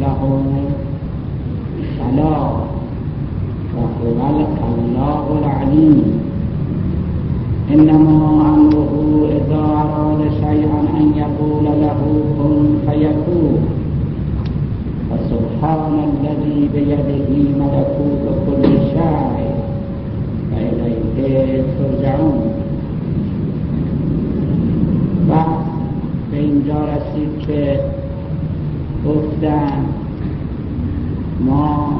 لهم سلام وهو الخلاق العليم إنما أمره إذا أراد شيئا أن يقول له كن فيكون فسبحان الذي بيده ملكوت كل شيء وإليه ترجعون. و به اینجا رسید که گفتن ما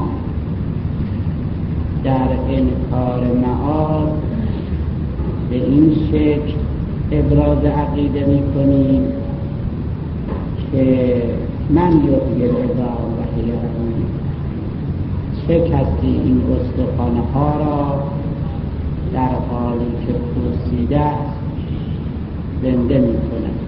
در انکار معاد به این شکل ابراز عقیده میکنیم که من یحیی العظام و هی رمیم، چه کسی این استخوانه ها را در حالی که پوسیده است زنده میکند.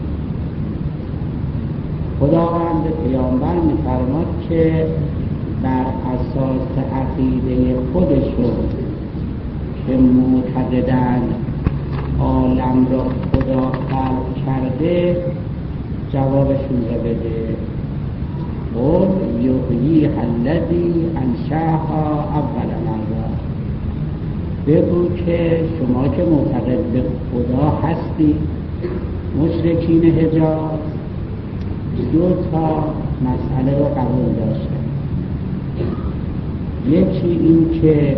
خداوند پیامبر میفرماد که بر اساس عقیده خودشون که معتقدند عالم را خدا خلق کرده جوابشون را بده. قل یحییها الذی انشأها اول مرة، بگو که شما که معتقد به خدا هستی مشرکین حجاز دو تا مسئله رو قبول داشتن. یکی این که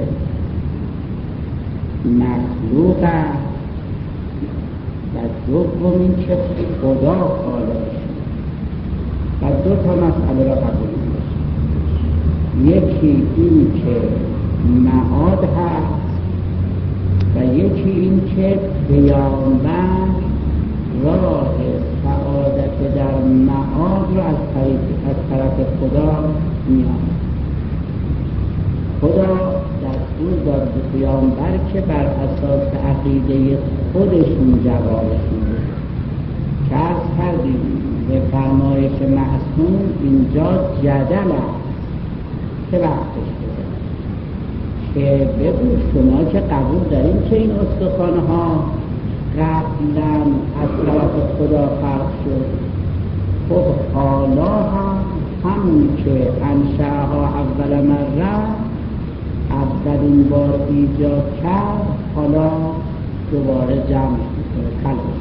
مخلوق است و دوم این که خدا خالق و دو تا مسئله را قبول داشتن. یکی این که معاد هست و یکی این که پیامبر راه سعادت در معاد را از طرف خدا می‌آمد. خدا دستور داد به پیامبر که بر اساس عقیده خودشون جوابشون بده. که عرض کردیم به فرمایش معصوم اینجا جدل است که وقتش بده که بگو شما که قبول داریم که این استخوانه ها قبلا از طرف خدا خلق شد، خب حالا همون که انشأها اول مره اولین بار ایجاد کرد حالا دوباره جمع میکنه خلقش.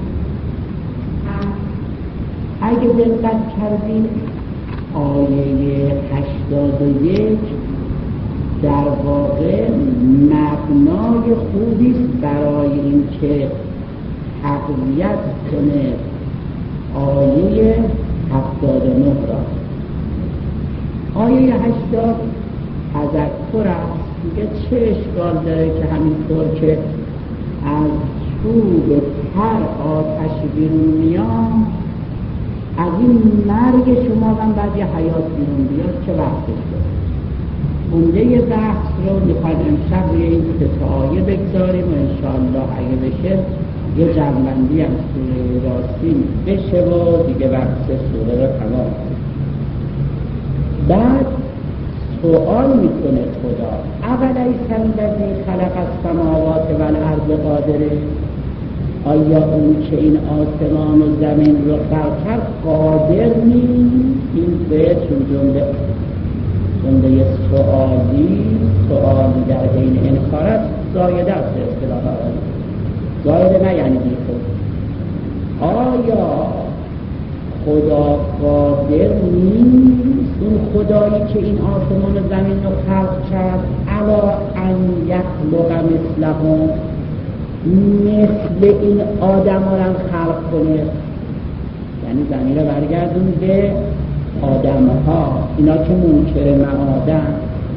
اگه دقت کردیم آیه 81 در واقع مبنای خوبی است برای این که تقویت کنه آیه 79 را. آیه 80 تذکر است، میگه چه اشکال داره که همینطور که از چوب هر آتش بیرون میان از این مرگ شما هم بعد یه حیات بیرون بیاد، چه وقتش داره. عمده بحث رو میخواید امشب روی این سه آیه بگذاریم و انشاءالله اگه بشه یه جنبندی از سوره یاسین بشه و دیگه بحث سوره رو تمام کنیم. بعد سوال میکنه خدا اولیس الذی خلق السماوات والارض قادره، آیا اون که این آسمان و زمین رو خلق کرد قادر نیست؟ این به جمله سوالی در بین انکارت زایده است. اصطلاح زایده نه یعنی بی خود. آیا خدا قادر نیست؟ اون خدایی که این آسمان و زمین رو خلق کرد علی ان یخلق مثلهم، مثل این آدم ها رو خلق کنه، یعنی زمین رو برگردون به آدم ها، اینا که منکر معادن.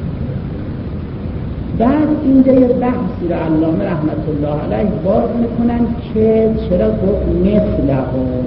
بعد اینجا یه بحثی رو علامه رحمت الله علیه باز میکنن که چرا گفت مثلهم.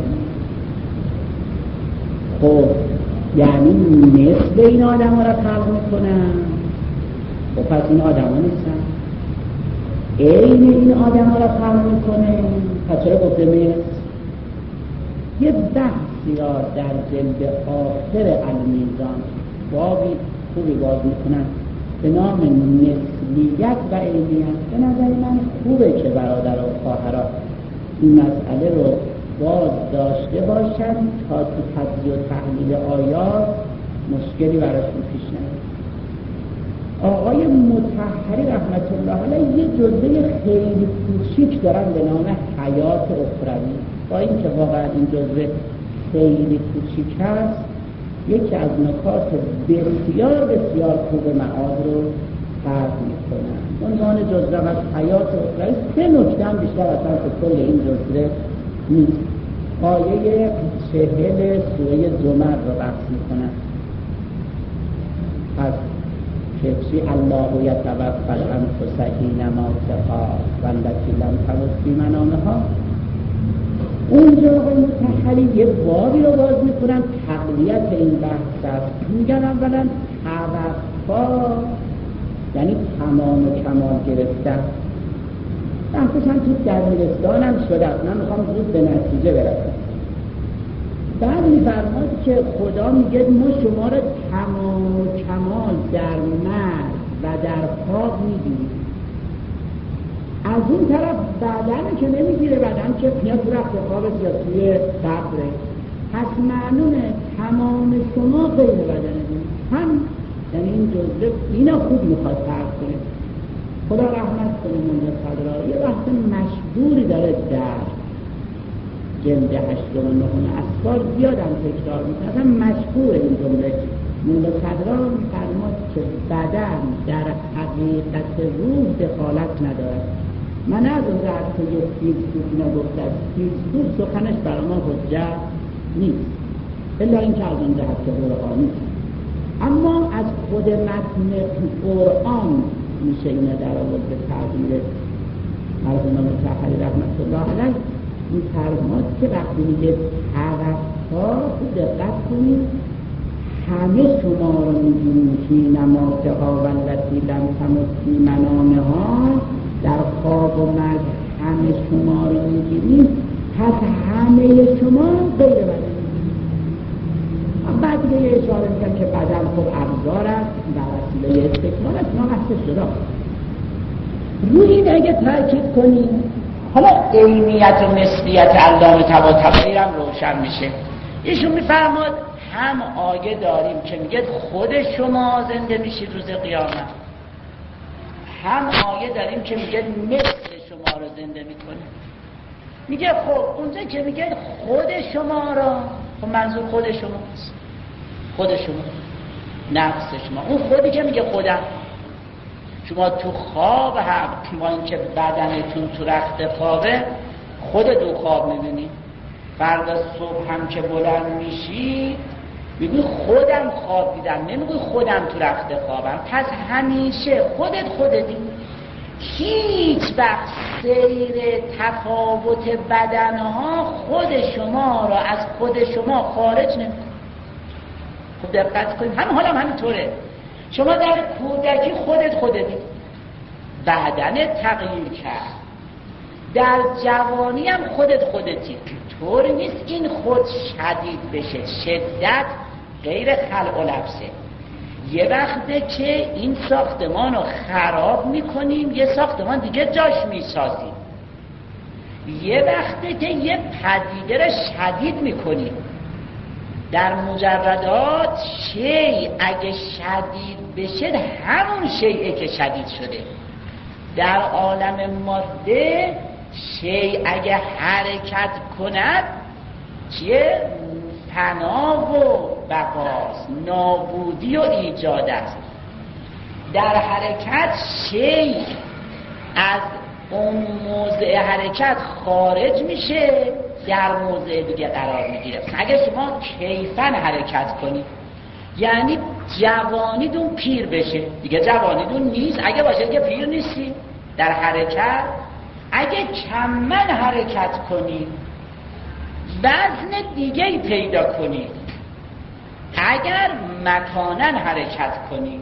خب یعنی مثل این آدم ها رو خلق میکنن، خب پس این آدم ها نیستن. این این آدم ها رو خلق میکنه، پس چرا گفته مثل. یه بحثی را در جلد آخر المیزان بابی خوبی باز میکنن به نام نسبیت و عینیت. به نظر من خوبه که برادر و خواهران این مسئله رو باز داشته باشن تا تو تجزیه و تحلیل آیات مشکلی براشون پیش نیاد. آقای مطهری رحمت الله علیه یه جزوه خیلی کوچیک دارن به نام حیات اخروی. با اینکه واقعا این جزوه خیلی کوچیک هست، یکی از نکات بسیار بسیار خوب معاد رو فرض میکنن. عنوان جزوه از حیات اخروی 3 نکته هم بیشتر اصلا که کل این جزوه نیست. آیه 40 سوره زمر رو بحث میکنن از کسی الله یتوفی الانفس حین موتها والتی لم تمت فی منامها. اونجا آقای مطهری یه بابی رو باز میکنن تقویت این بحث است. میگن اولا توفا یعنی تمام و کمال گرفتن. بحثش هم تو دبیرستان هم شده است، من میخوام زود به نتیجه برسم. بعد میفرماد که خدا میگه ما شما رو تمام و کمال در مرگ و در خواب میگیریم. از اون طرف بدن که نمیگیره، بدن که میاد تو رخت خوابه یا توی قبره. پس معلومه تمام شما غیر بدنه هم، یعنی این جزء اینا خوب میخواد فرق کنه. خدا رحمت کنه منجا صدرها. یه وقت مشهوری داره در جلد 8 و 9 اسفار زیادم تکرار میکنه، اصلا مشهور این جمله. منجا صدرها میفرماد که بدن در حقیقت روح دخالت ندارد. من از اون رد که یه فیلسوف اینا گفتد، فیلسوف سخنش برای ما حجت نیست الا این که از اون جهت که قرآنی، اما از خود متن قرآن میشه اینه در آورد به تعبیر مرحوم مطهری رحمت الله علیه. این فرماد که وقتی میگه توفا، خوب دقت کنید، همه شما رو میگیم فی نماتها والتی لم تمت فی منامها، در خواب و مرگ همه شما رو میگیریم، پس همه شما غیر بدن. بعد دیگه یه اشاره میگم که بدن خب ابزار است در وسیله استکمال است، اینا بحث شده. روی این اگه تاکید کنیم، حالا عینیت و نسبیت علامه طباطبایی هم روشن میشه. ایشون میفرماد هم آیه داریم که میگه خود شما زنده میشید روز قیامت، هم آیه داریم که میگه مثل شما رو زنده میکنه. میگه خب اونجا که میگه خود شما را، خب منظور خود شماست، خود شما، نفس شما. اون خودی که میگه خودم، شما تو خواب هم با اینکه بدنتون تو رخت خوابه، خودتون خواب میبینی. فردا صبح هم که بلند میشی میگی خودم خواب دیدم، نمیگی خودم تو رخت خوابم. پس همیشه خودتی. هیچ وقت سیر تفاوت بدنها خود شما را از خود شما خارج نمی‌کنه. خب دقت کنید، حالا همینطوره. شما در کودکی خودتی، بدن تغییر کرد، در جوانی هم خودتی. طور نیست این خود شدید بشه. شدت غیر خلق و لبسه. یه وقته که این ساختمان رو خراب میکنیم، یه ساختمان دیگه جاش میسازیم. یه وقته که یه پدیده رو شدید میکنیم. در مجردات شیء اگه شدید بشه همون شیء که شدید شده. در عالم ماده شیء اگه حرکت کند چیه؟ فنا و بقاست، نابودی و ایجاد است. در حرکت شیء از اون موضع حرکت خارج میشه، در موضع دیگه قرار میگیره. اگه شما کیفاً حرکت کنید، یعنی جوانیدون پیر بشه، دیگه جوانیدون نیست. اگه باشه که پیر نیستی. در حرکت اگه کماً حرکت کنید، وزن دیگه‌ای پیدا کنید. اگر مکاناً حرکت کنید،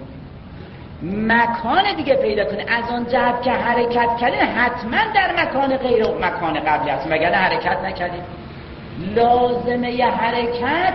مکان دیگه پیدا کنید. از اون جهت که حرکت کردید حتما در مکان غیر مکان قبلی هست، وگرنه حرکت نکردید. لازمه ی حرکت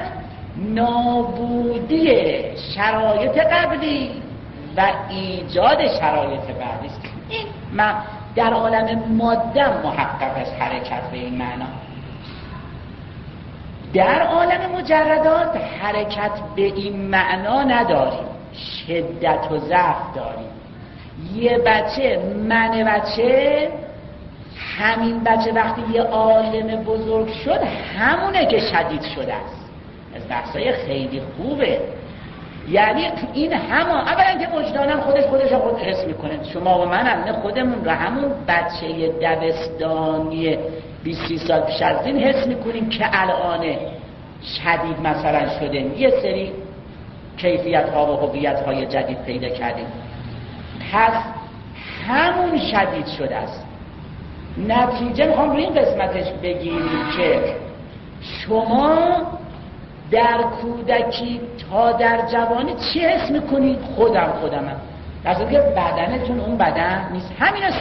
نابودی شرایط قبلی و ایجاد شرایط بعدی است. این در عالم ماده محقق است حرکت به این معنا. در عالم مجردات حرکت به این معنا نداریم، شدت و ضعف داریم. یه بچه، من بچه، همین بچه وقتی یه عالم بزرگ شد همونه که شدید شده است. از بحثای خیلی خوبه. یعنی این اولا که وجدانم خودش خود حس میکنه. شما و من خودمون رو همون بچه دبستانی 20 سال پیش از این حس میکنیم که الان شدید مثلا شده، یه سری کیفیت ها و هویت های جدید پیدا کردیم. پس همون شدید شده است. نتیجه میخوام روی این قسمتش بگیریم که شما در کودکی تا در جوانی چی حس میکنید؟ خودمم. در صورتی که بدنتون اون بدن نیست. همینو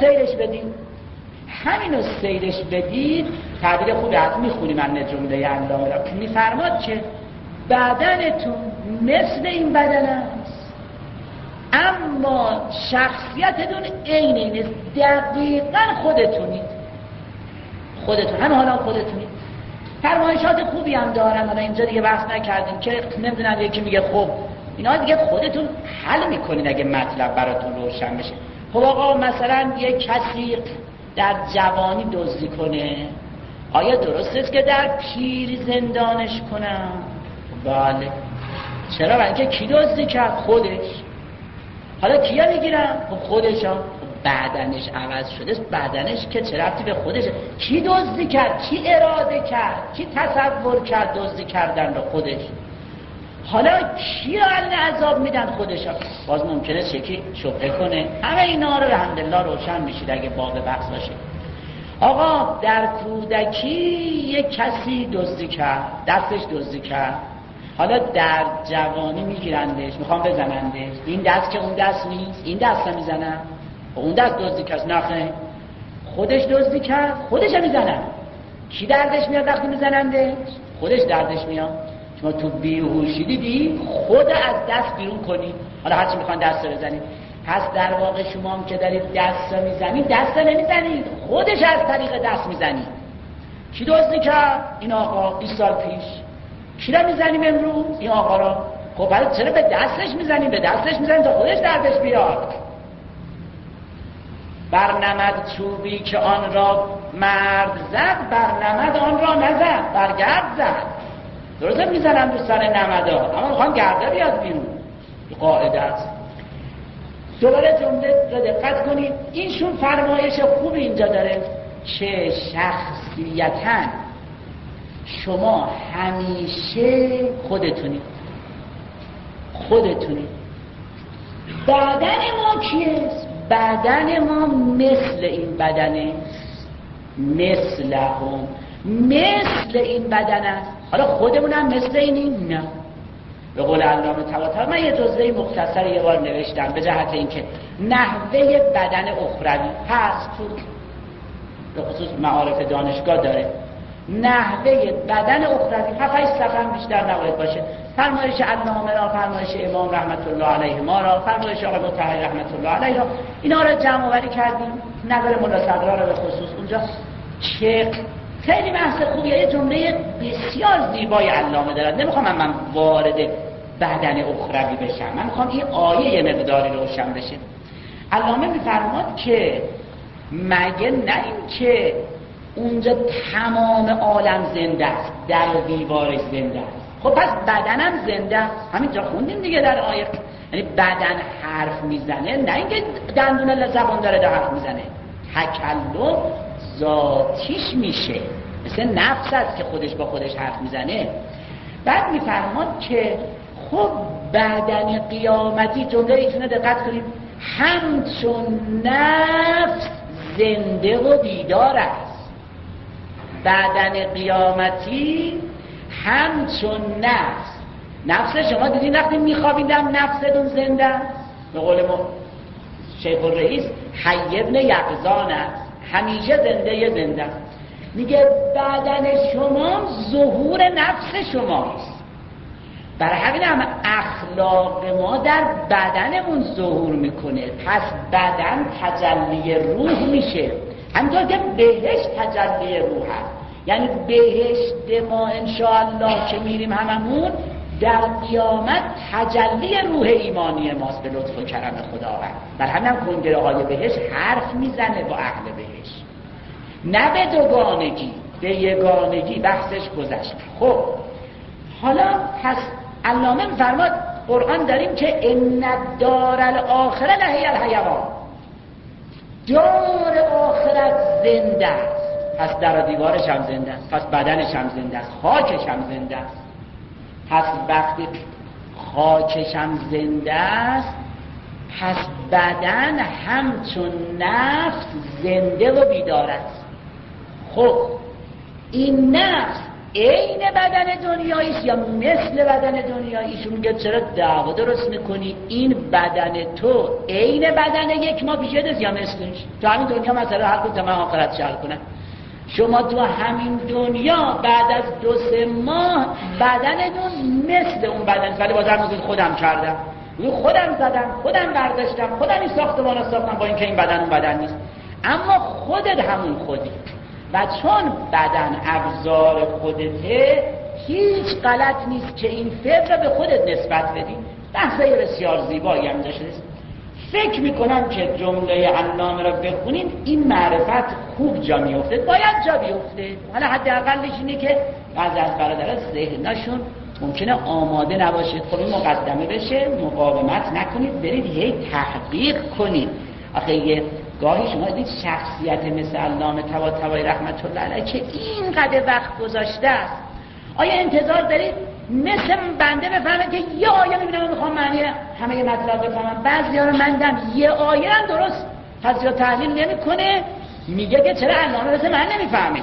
سیرش بدید. تعبیر خوبی حتی میخونی من جمله علامه را که میفرماد که بدنتون مثل این بدن است، اما شخصیتتون عین اینه. دقیقا خودتون همه حالا خودتونید. فرمایشات خوبی هم دارن، حالا اینجا دیگه بحث نکردیم که نمیدونم یکی میگه خب اینا دیگه خودتون حل میکنین اگه مطلب براتون روشن بشه. خب آقا مثلا یه کسی در جوانی دزدی کنه، آیا درست است که در پیر زندانش کنم؟ بله. چرا؟ برای اینکه کی دزدی کرد؟ خودش. حالا کیا میگیرم؟ خب خودش ها. بدنش عوض شده، بدنش که چه ربطی به خودشه؟ کی دزدی کرد؟ کی اراده کرد؟ کی تصور کرد دزدی کردن رو؟ خودش. حالا کی رو علن عذاب میدن؟ خودش ها. باز ممکنه یکی شبهه کنه. همه اینا رو الحمدلله روشن میشید اگه باب بحث باشه. آقا در کودکی یک کسی دزدی کرد، دستش دزدی کرد، حالا در جوانی میگیرندش، میخوام بزنندش. این دست که اون دست نیست، این دست رو میزنن. اون دست دزدی کرد، نخه خودش دزدی کرد، خودش رو میزنن. کی دردش میاد وقتی میزنندش؟ خودش دردش میاد. شما تو بیهوشی دیدی خود از دست بیرون کنی، حالا هرچی میخوان دست رو بزنید. پس در واقع شما هم که دارید دست رو میزنید، دست رو نمیزنید، خودش از طریق دست میزنید. کی دزدی کرد؟ این آقا 20 سال پیش. کی رو میزنیم امروز؟ این آقا رو. خب بعد چرا به دستش میزنیم؟ به دستش میزنیم تا خودش دردش بیاد. برنمد چوبی که آن را مرد زد، برنمد آن را نزد، برگرد زد. درسته میزنن رو سر نمدا، اما میخوان گرده بیاد بیرون. قاعده است. دوباره جمله را دقت کنید. اینشون فرمایش خوبی اینجا داره که شخصیتاً شما همیشه خودتونید. بدن ما کیست؟ بدن ما مثل این بدنه، مثل این بدن است. حالا خودمون هم مثل اینیم؟ نه. به قول علامه طباطبایی، من یه جزوه مختصر یه بار نوشتم به جهت اینکه نحوه بدن اخروی هست، تو به خصوص معارف دانشگاه داره. نحوه بدن اخروی 7-8 صفحه بیشتر نباید باشه. فرمایش علامه را، فرمایش امام رحمت الله علیه ما را، فرمایش آقای مطهری رحمت الله علیه را، اینا را جمع آوری کردیم. نظر ملا صدرا را به خصوص اونجا که خیلی بحث خوبیه. یه جمله بسیار زیبای علامه دارد. نمیخوام من وارد بدن اخروی بشم، من میخوام این آیه یه مقداری روشن بشه. علامه میفرماد که مگه نه این که اونجا تمام عالم زنده است، در دیوارش زنده است. خب پس بدنم زنده است. همینجا خوندیم دیگه در آیه. یعنی بدن حرف میزنه، نه اینکه دندون زبان داره در حرف میزنه. تکلم ذاتیش میشه، مثل نفس است که خودش با خودش حرف میزنه. بعد میفرماد که خب بدن قیامتی، جمله ایشونه دقت کنید، همچون نفس زنده و بیدار است. بدن قیامتی همچون نفس شما دیدین وقتی میخوابیدم نفستون زنده است. به قول ما شیخ الرئیس حی ابن یقظان است، همیشه زنده است. میگه بدن شما ظهور نفس شماست. برای همین هم اخلاق ما در بدنمون ظهور میکنه. پس بدن تجلی روح میشه، همینطور که بهشت تجلی روح هست. یعنی بهشت ما انشاءالله که میریم هممون در قیامت تجلی روح ایمانی ماست به لطف و کرم خداوند. بر همین کنگره های بهشت حرف میزنه با اهل بهشت، نه به دوگانگی، به یگانگی بحثش گذشت. خب حالا پس علامه فرماد قرآن داریم که ان الدار الاخره لهی الحیوان، دار آخرت زنده است. پس در و دیوارش هم زنده است، پس بدنش هم زنده است، خاکش هم زنده است. پس وقتی خاکش هم زنده است، پس بدن همچون نفس زنده و بیدار است. خب این نفس عین بدن دنیاییش یا مثل بدن دنیاییش؟ میگه چرا دعوا درست میکنی؟ این بدن تو عین بدن یک ماه پیش است یا مثلش؟ تو همین دنیا مثلا حل کن تا من آخرت شل کنم. شما تو همین دنیا بعد از 2-3 ماه بدنتون مثل اون بدن، ولی بازم میگید خودم کردم، خودم زدم، خودم برداشتم، خودم این ساختمانو ساختم، با اینکه این بدن اون بدن نیست، اما خودت همون خودی. و چون بدن ابزار خودته، هیچ غلط نیست که این فکر رو به خودت نسبت بدی. بحثای بسیار زیبایی هم داشته. فکر میکنم که جمله علامه رو بخونیم این معرفت خوب جا میفته، باید جا بیفته. حالا حداقلش اینه که بعضی از برادران ذهنشون ممکنه آماده نباشید. خب این مقدمه بشه، مقاومت نکنید، برید هی تحقیق کنید. آخه یه گاهی شما دید شخصیت مثل علامه طباطبایی رحمت الله علیه که اینقدر وقت گذاشته است، آیا انتظار دارید مثل بنده بفهمه که یه آیه میبینم میخوام معنی همه مطلب بفهمم؟ بعضی‌ها رو من دیدم یه آیه هم درست تفسیر تحلیل نمیکنه، میگه که چرا علامه مثل من نمیفهمه.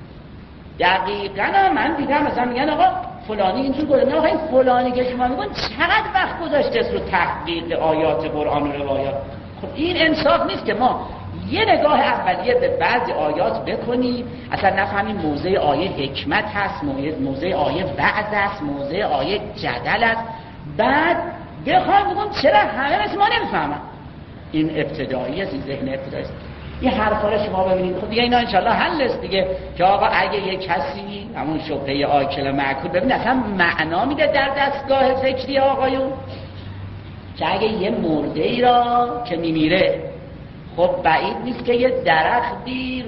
دقیقاً من دیدم مثلا میگن آقا فلانی اینجور گفته، آقا این فلانی که شما میگن چقدر وقت گذاشته است رو تحقیق آیات قرآن و روایات. خب این انصاف نیست که ما یه نگاه اولیه به بعضی آیات بکنیم، اصلا نفهمیم موضع آیه حکمت هست، موضع آیه وعظ است، موضع آیه جدل است، بعد بخوایم بگم چرا همه مثل ما نمیفهمن. این ابتدایی است، این ذهن ابتدایی است. این حرفا رو شما ببینید. خب دیگه اینا انشالله حل است دیگه، که آقا اگه یه کسی همون شبهه آکل معکول ببین اصلا معنا میده در دستگاه فکری آقایون، که اگه یه مرده ای را که میمیره، خب بعید نیست که یه درختی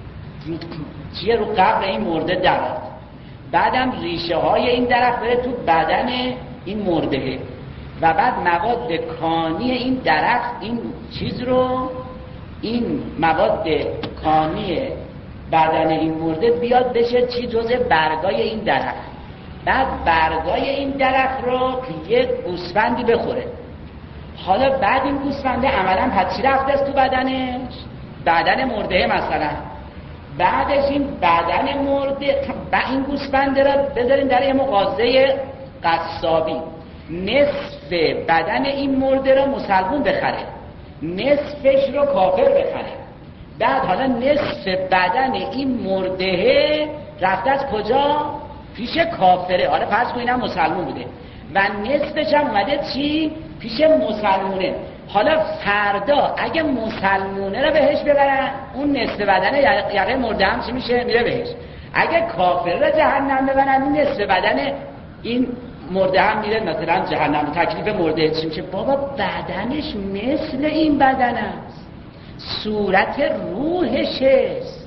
رو قبر این مرده درد، بعدم ریشه های این درخت بره تو بدن این مرده و بعد مواد کانی این درخت این چیز رو، این مواد کانی بدن این مرده بیاد بشه چی جزء برگای این درخت، بعد برگای این درخت رو یه گوسفندی بخوره. حالا بعد این گوسفنده عملا پس چی رفته است تو بدنش؟ بدن مرده مثلا. بعدش این بدن مرده این گوسفنده را بذاریم در یه مغازه قصابی، نصف بدن این مرده را مسلمون بخره، نصفش رو کافر بخره. بعد حالا نصف بدن این مرده رفته از کجا؟ پیش کافره. آره فرض کنیم اینم مسلمون بوده و نصفش هم اومده چی؟ پیش مسلمونه. حالا فردا اگه مسلمونه رو بهش ببرن، اون نصف بدن یقه مرده هم چی میشه؟ میره بهش. اگه کافر رو جهنم ببرن، اون نصف بدن این مرده هم میره مثلا جهنم. تکلیف مرده چی میشه؟ بابا بدنش مثل این بدن است، صورت روحش است،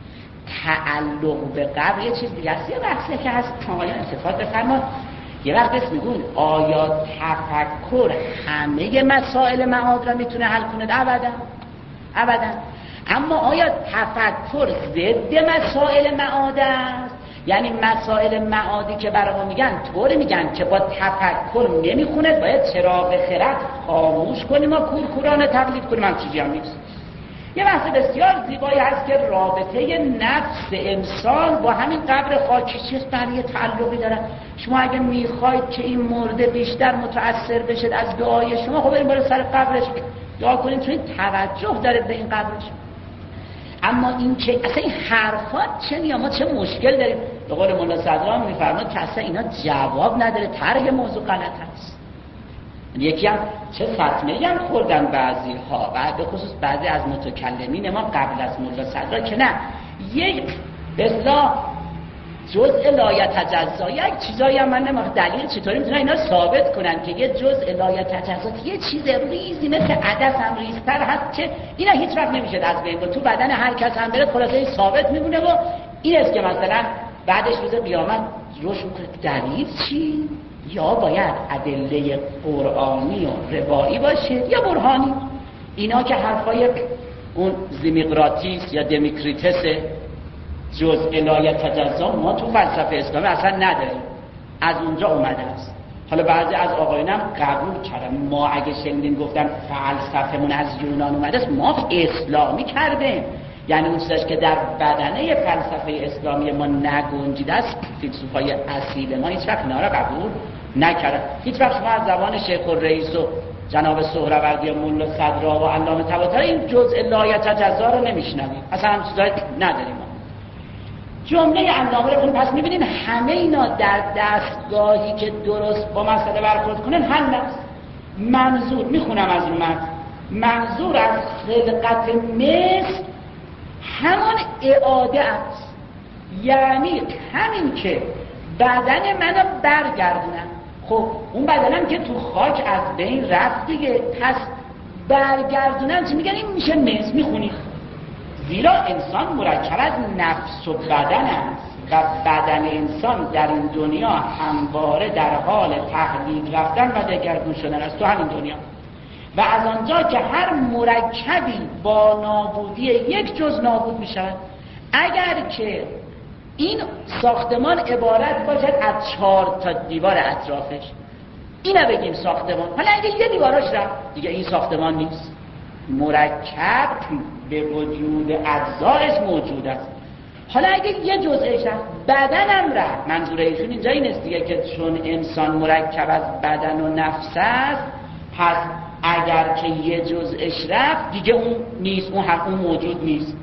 تعلق به قبر یه چیز دیگه است. یه بحثی که هست آقایان انصفات بفرمایید، یه وقت بس میگون آیا تفکر همه مسائل معاد را میتونه حل کنه؟ ابدا. اما آیا تفکر ضد مسائل معاد است؟ یعنی مسائل معادی که برای ما میگن طوری میگن که با تفکر نمیخونه، باید چراغ خرد خاموش کنیم و کورکورانه تقلید کنیم، هم چیزی هم نیست. یه بحث بسیار زیبایی هست که رابطه نفس انسان با همین قبر خاکی چیست برای تعلقی داره. شما اگه میخواید که این مرده بیشتر متأثر بشه از دعای شما، خب بریم بالا سر قبرش دعا کنید، چون این توجه داره به این قبرش. اما این که اصلا این حرفات چه ما چه مشکل داریم؟ به قول مولا صدرام میفرماد که اصلا اینا جواب نداره، طرح موضوع غلط هست. یکی هم چه فتنه‌ای هم خوردن بعضی ها و به خصوص بعضی از متکلمین ما قبل از مولا صدرا که نه یک به اصطلاح جزء لایتجزا. یک چیزایی هم من نمی‌دونم دلیل چطوری میتونن اینا ثابت کنن که یه جزء لایتجزا، یه چیز ریزی مثل عدس هم ریزتر هست که اینا هیچ وقت نمیشه از بین برد، تو بدن هر کس هم بره خلاصه ثابت میمونه و این است که مثلا بعدش روز قیامت روش میکنه. دلیل چی؟ یا باید ادله قرآنی و روایی باشه یا برهانی. اینا که حرفای اون زیمیقراطیس یا دمیکریتس جزء لایتجزا ما تو فلسفه اسلامی اصلا نداریم، از اونجا اومده است. حالا بعضی از آقایونم قبول کردن، ما اگه شنیدیم گفتن فلسفه‌مون از یونان اومده است، ما اسلامی کردیم، یعنی اون چیزی که در بدنه فلسفه اسلامی ما نگنجیده است، فیلسوفای اصیل ما هیچ وقت اینا را قبول نکردن. هیچ وقت شما از زبان شیخ الرئیس و جناب سهروردی و مولا صدرا و علامه طباطبایی این جزء لایتجزا رو نمیشنوید، اصلا هم چیزایی نداریم. جمله علامه رو پس میبینین همه اینا در دستگاهی که درست با مسئله برخورد کنن حل است. منظور میخونم از اون منظور از خلقت مثل همان اعاده است، یعنی همین که بدن منو برگردونم. خب اون بدنم که تو خاک از بین رفت دیگه، پس برگردونم چی میگن؟ این میشه مثل. میخونی زیرا انسان مرکب از نفس و بدن است و بدن انسان در این دنیا همواره در حال تحلیل رفتن و دگرگون شدن است تو همین دنیا. و از آنجا که هر مرکبی با نابودی یک جز نابود می شود، اگر که این ساختمان عبارت باشد از 4 تا دیوار اطرافش، اینو بگیم ساختمان. حالا اگه یه دیوارش رفت دیگه این ساختمان نیست، مرکب به وجود اجزایش موجود است. حالا اگه یه جزءش رفت، بدنم رفت. منظور ایشون اینجا این است دیگه که چون انسان مرکب از بدن و نفس است، پس اگر که یه جزءش رفت دیگه اون نیست، اون موجود نیست.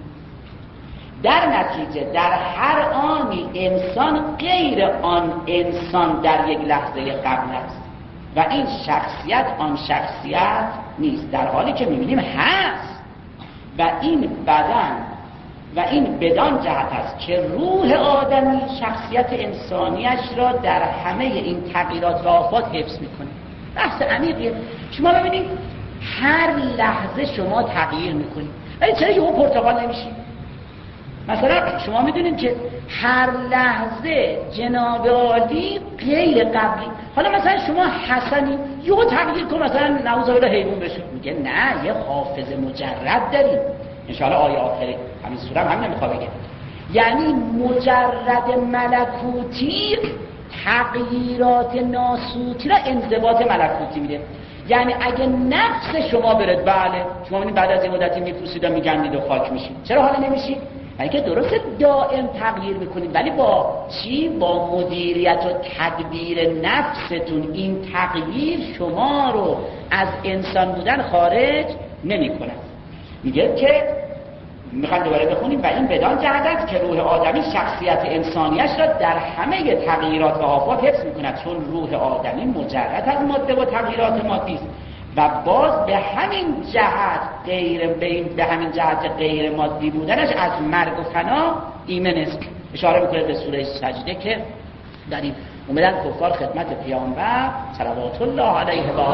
در نتیجه در هر آنی انسان غیر آن انسان در یک لحظه قبل است و این شخصیت آن شخصیت نیست، در حالی که می‌بینیم هست. و این بدن و این بدان جهت است که روح آدمی شخصیت انسانیش را در همه این تغییرات و آفات حفظ میکنه. بحث عمیقیه. شما ببینید هر لحظه شما تغییر میکنید، ولی چرا یهو پرتقال نمیشید؟ مثلا شما میدونید که هر لحظه جناب عالی غیر قبلی. حالا مثلا شما حسنی یهو تغییر کن، مثلا نعوذ بالله حیوان بشید، میگه نه، یه حافظه مجرد داریم. انشاءالله آیه آخره همین سوره هم نمیخواد بگه، یعنی مجرد ملکوتی تغییرات ناسوتی را انضباط ملکوتی میده. یعنی اگه نفس شما برد، بله شما ببینید بعد از این مدتی میپوسید و میگندید و خاک میشید، چرا حالا نمیشید؟ یعنی که درسته دائم تغییر میکنید، ولی با چی؟ با مدیریت و تدبیر نفستون. این تغییر شما رو از انسان بودن خارج نمیکنه. میگه که میخوام دوباره بخونیم و این بدان جهت است که روح آدمی شخصیت انسانیش را در همه تغییرات و آفات حفظ میکند، چون روح آدمی مجرد از ماده و تغییرات مادی است و باز به همین جهت به همین جهت غیر مادی بودنش از مرگ و فنا ایمن است. اشاره میکنه به سوره سجده که در این اومدن کفار خدمت پیامبر صلوات الله علیه و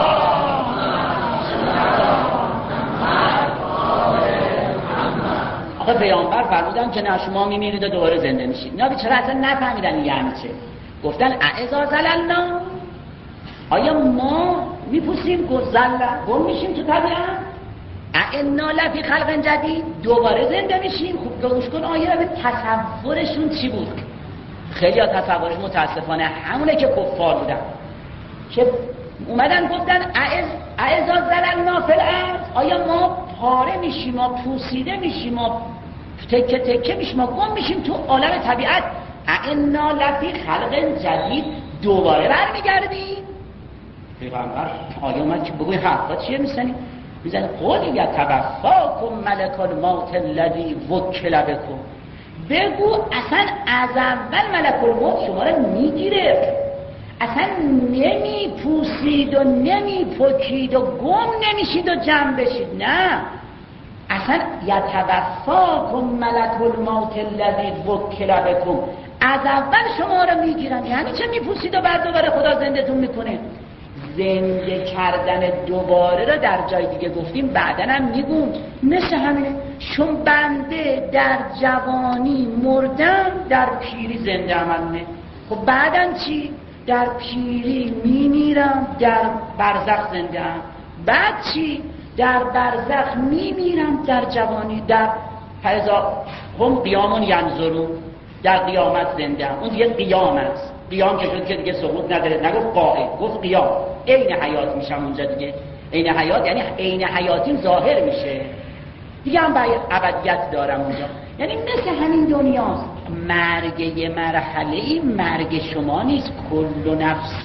آخه پیامبر فرمودن که نه شما میمیرید و دوباره زنده میشید. اینا بیچاره اصلا نفهمیدن این یعنی چه. گفتن اعزا زللنا، آیا ما میپوسیم گم میشیم تو طبیعت؟ اعنا لفی خلق جدید، دوباره زنده میشیم؟ خوب گوش کن آیه رو. تصورشون چی بود؟ خیلی ها تصورش متاسفانه همونه که کفار بودن که اومدن گفتن اعزا زللنا فی الارض، آیا ما پاره میشیم، ما پوسیده میشیم، ما تکه تکه میشیم، ما گم میشیم تو عالم طبیعت؟ اعنا لفی خلق جدید، دوباره برمیگردیم؟ پیغمبر آیه اومد که بگوی حرفا چیه میزنی؟ میزنی قول یتوفاکم ملک الموت الذی وکل بکم، بگو اصلا از اول ملک الموت شما رو میگیره، اصلا نمی پوسید و نمی پکید و گم نمیشید و جمع بشید، نه، از اصلا یتوفاکم ملک الموت الذی وکل بکم، از اول شما رو میگیرن. یعنی چه میپوسید و بعد دوباره خدا زنده‌تون میکنه؟ زنده کردن دوباره رو در جای دیگه گفتیم، بعدن هم میگم مثل همینه. چون بنده در جوانی مردم، در پیری زنده همونه. خب بعدن چی؟ در پیری میمیرم، در برزخ زنده هم. بعد چی؟ در برزخ میمیرم، در جوانی در فیضا هم قیامون ینظرون، در قیامت زنده هم. اون دیگه قیام است. قیام که شد که دیگه سقوط نداره، نگفت قائم، گفت قیام. عین حیات میشم اونجا دیگه. عین حیات یعنی عین حیاتیم ظاهر میشه دیگه، هم باید ابدیت دارم اونجا. یعنی مثل همین دنیاست. مرگ یه مرحله‌ای، مرگ شما نیست. کل نفس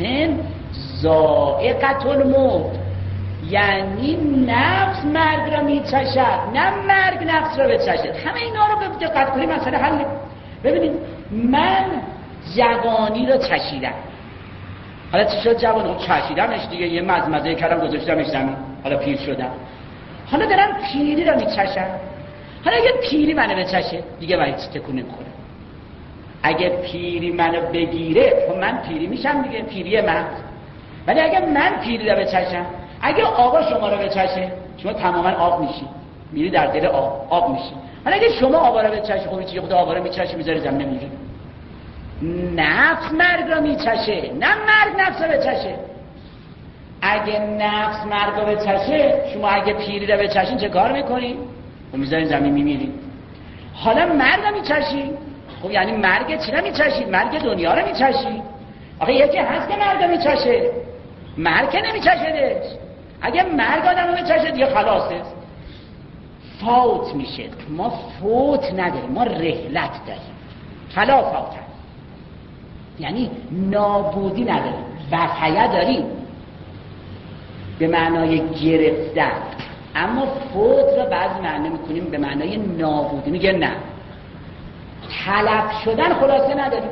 ذائقة الموت، یعنی نفس مرگ را میچشد، نه مرگ نفس را بچشد. همه اینا رو به دقت کنیم مسئله حل. ببینید من جوانی رو چشیدم، حالا چی شد؟ جوانی چشیدمش دیگه، یه مزمزه کردم گذاشتمش زمین، حالا پیر شدم. حالا دارم پیری رو میچشم. حالا اگه پیری منو بچشه دیگه من هیچ تکون نمیخورم. اگه پیری منو بگیره خب من پیری میشم دیگه، پیری من. ولی اگه من پیری رو بچشم، اگه آقا شما رو بچشه، شما تماما آب میشی، میری در دل آب میشی. حالا اگه شما آقا رو بچشه، خب چیزی خدا آقا رو میچشه میذاره زمین نمیری. نفس مرگ رو میچشه، نه مرگ نفس رو بچشه. اگه نفس مرگ رو بچشه، شما اگه پیری رو بچشین چه کار میکنین؟ خب میذارین زمین میمیرین. حالا مرگ رو میچشین، خب یعنی مرگ چی رو میچشید؟ مرگ دنیا رو میچشید. آخه یکی هست که مرگ رو میچشه، مرگ نمیچشدش. اگه مرگ آدم رو میچشه دیگه خلاصه، فوت میشه. ما فوت نداریم، ما رحلت داریم. فلا فوت، یعنی نابودی نداریم. وفیه داریم به معنای گرفتن، اما فوت را بعضی معنی میکنیم به معنای نابودی. میگه نه، تلف شدن خلاصه نداریم.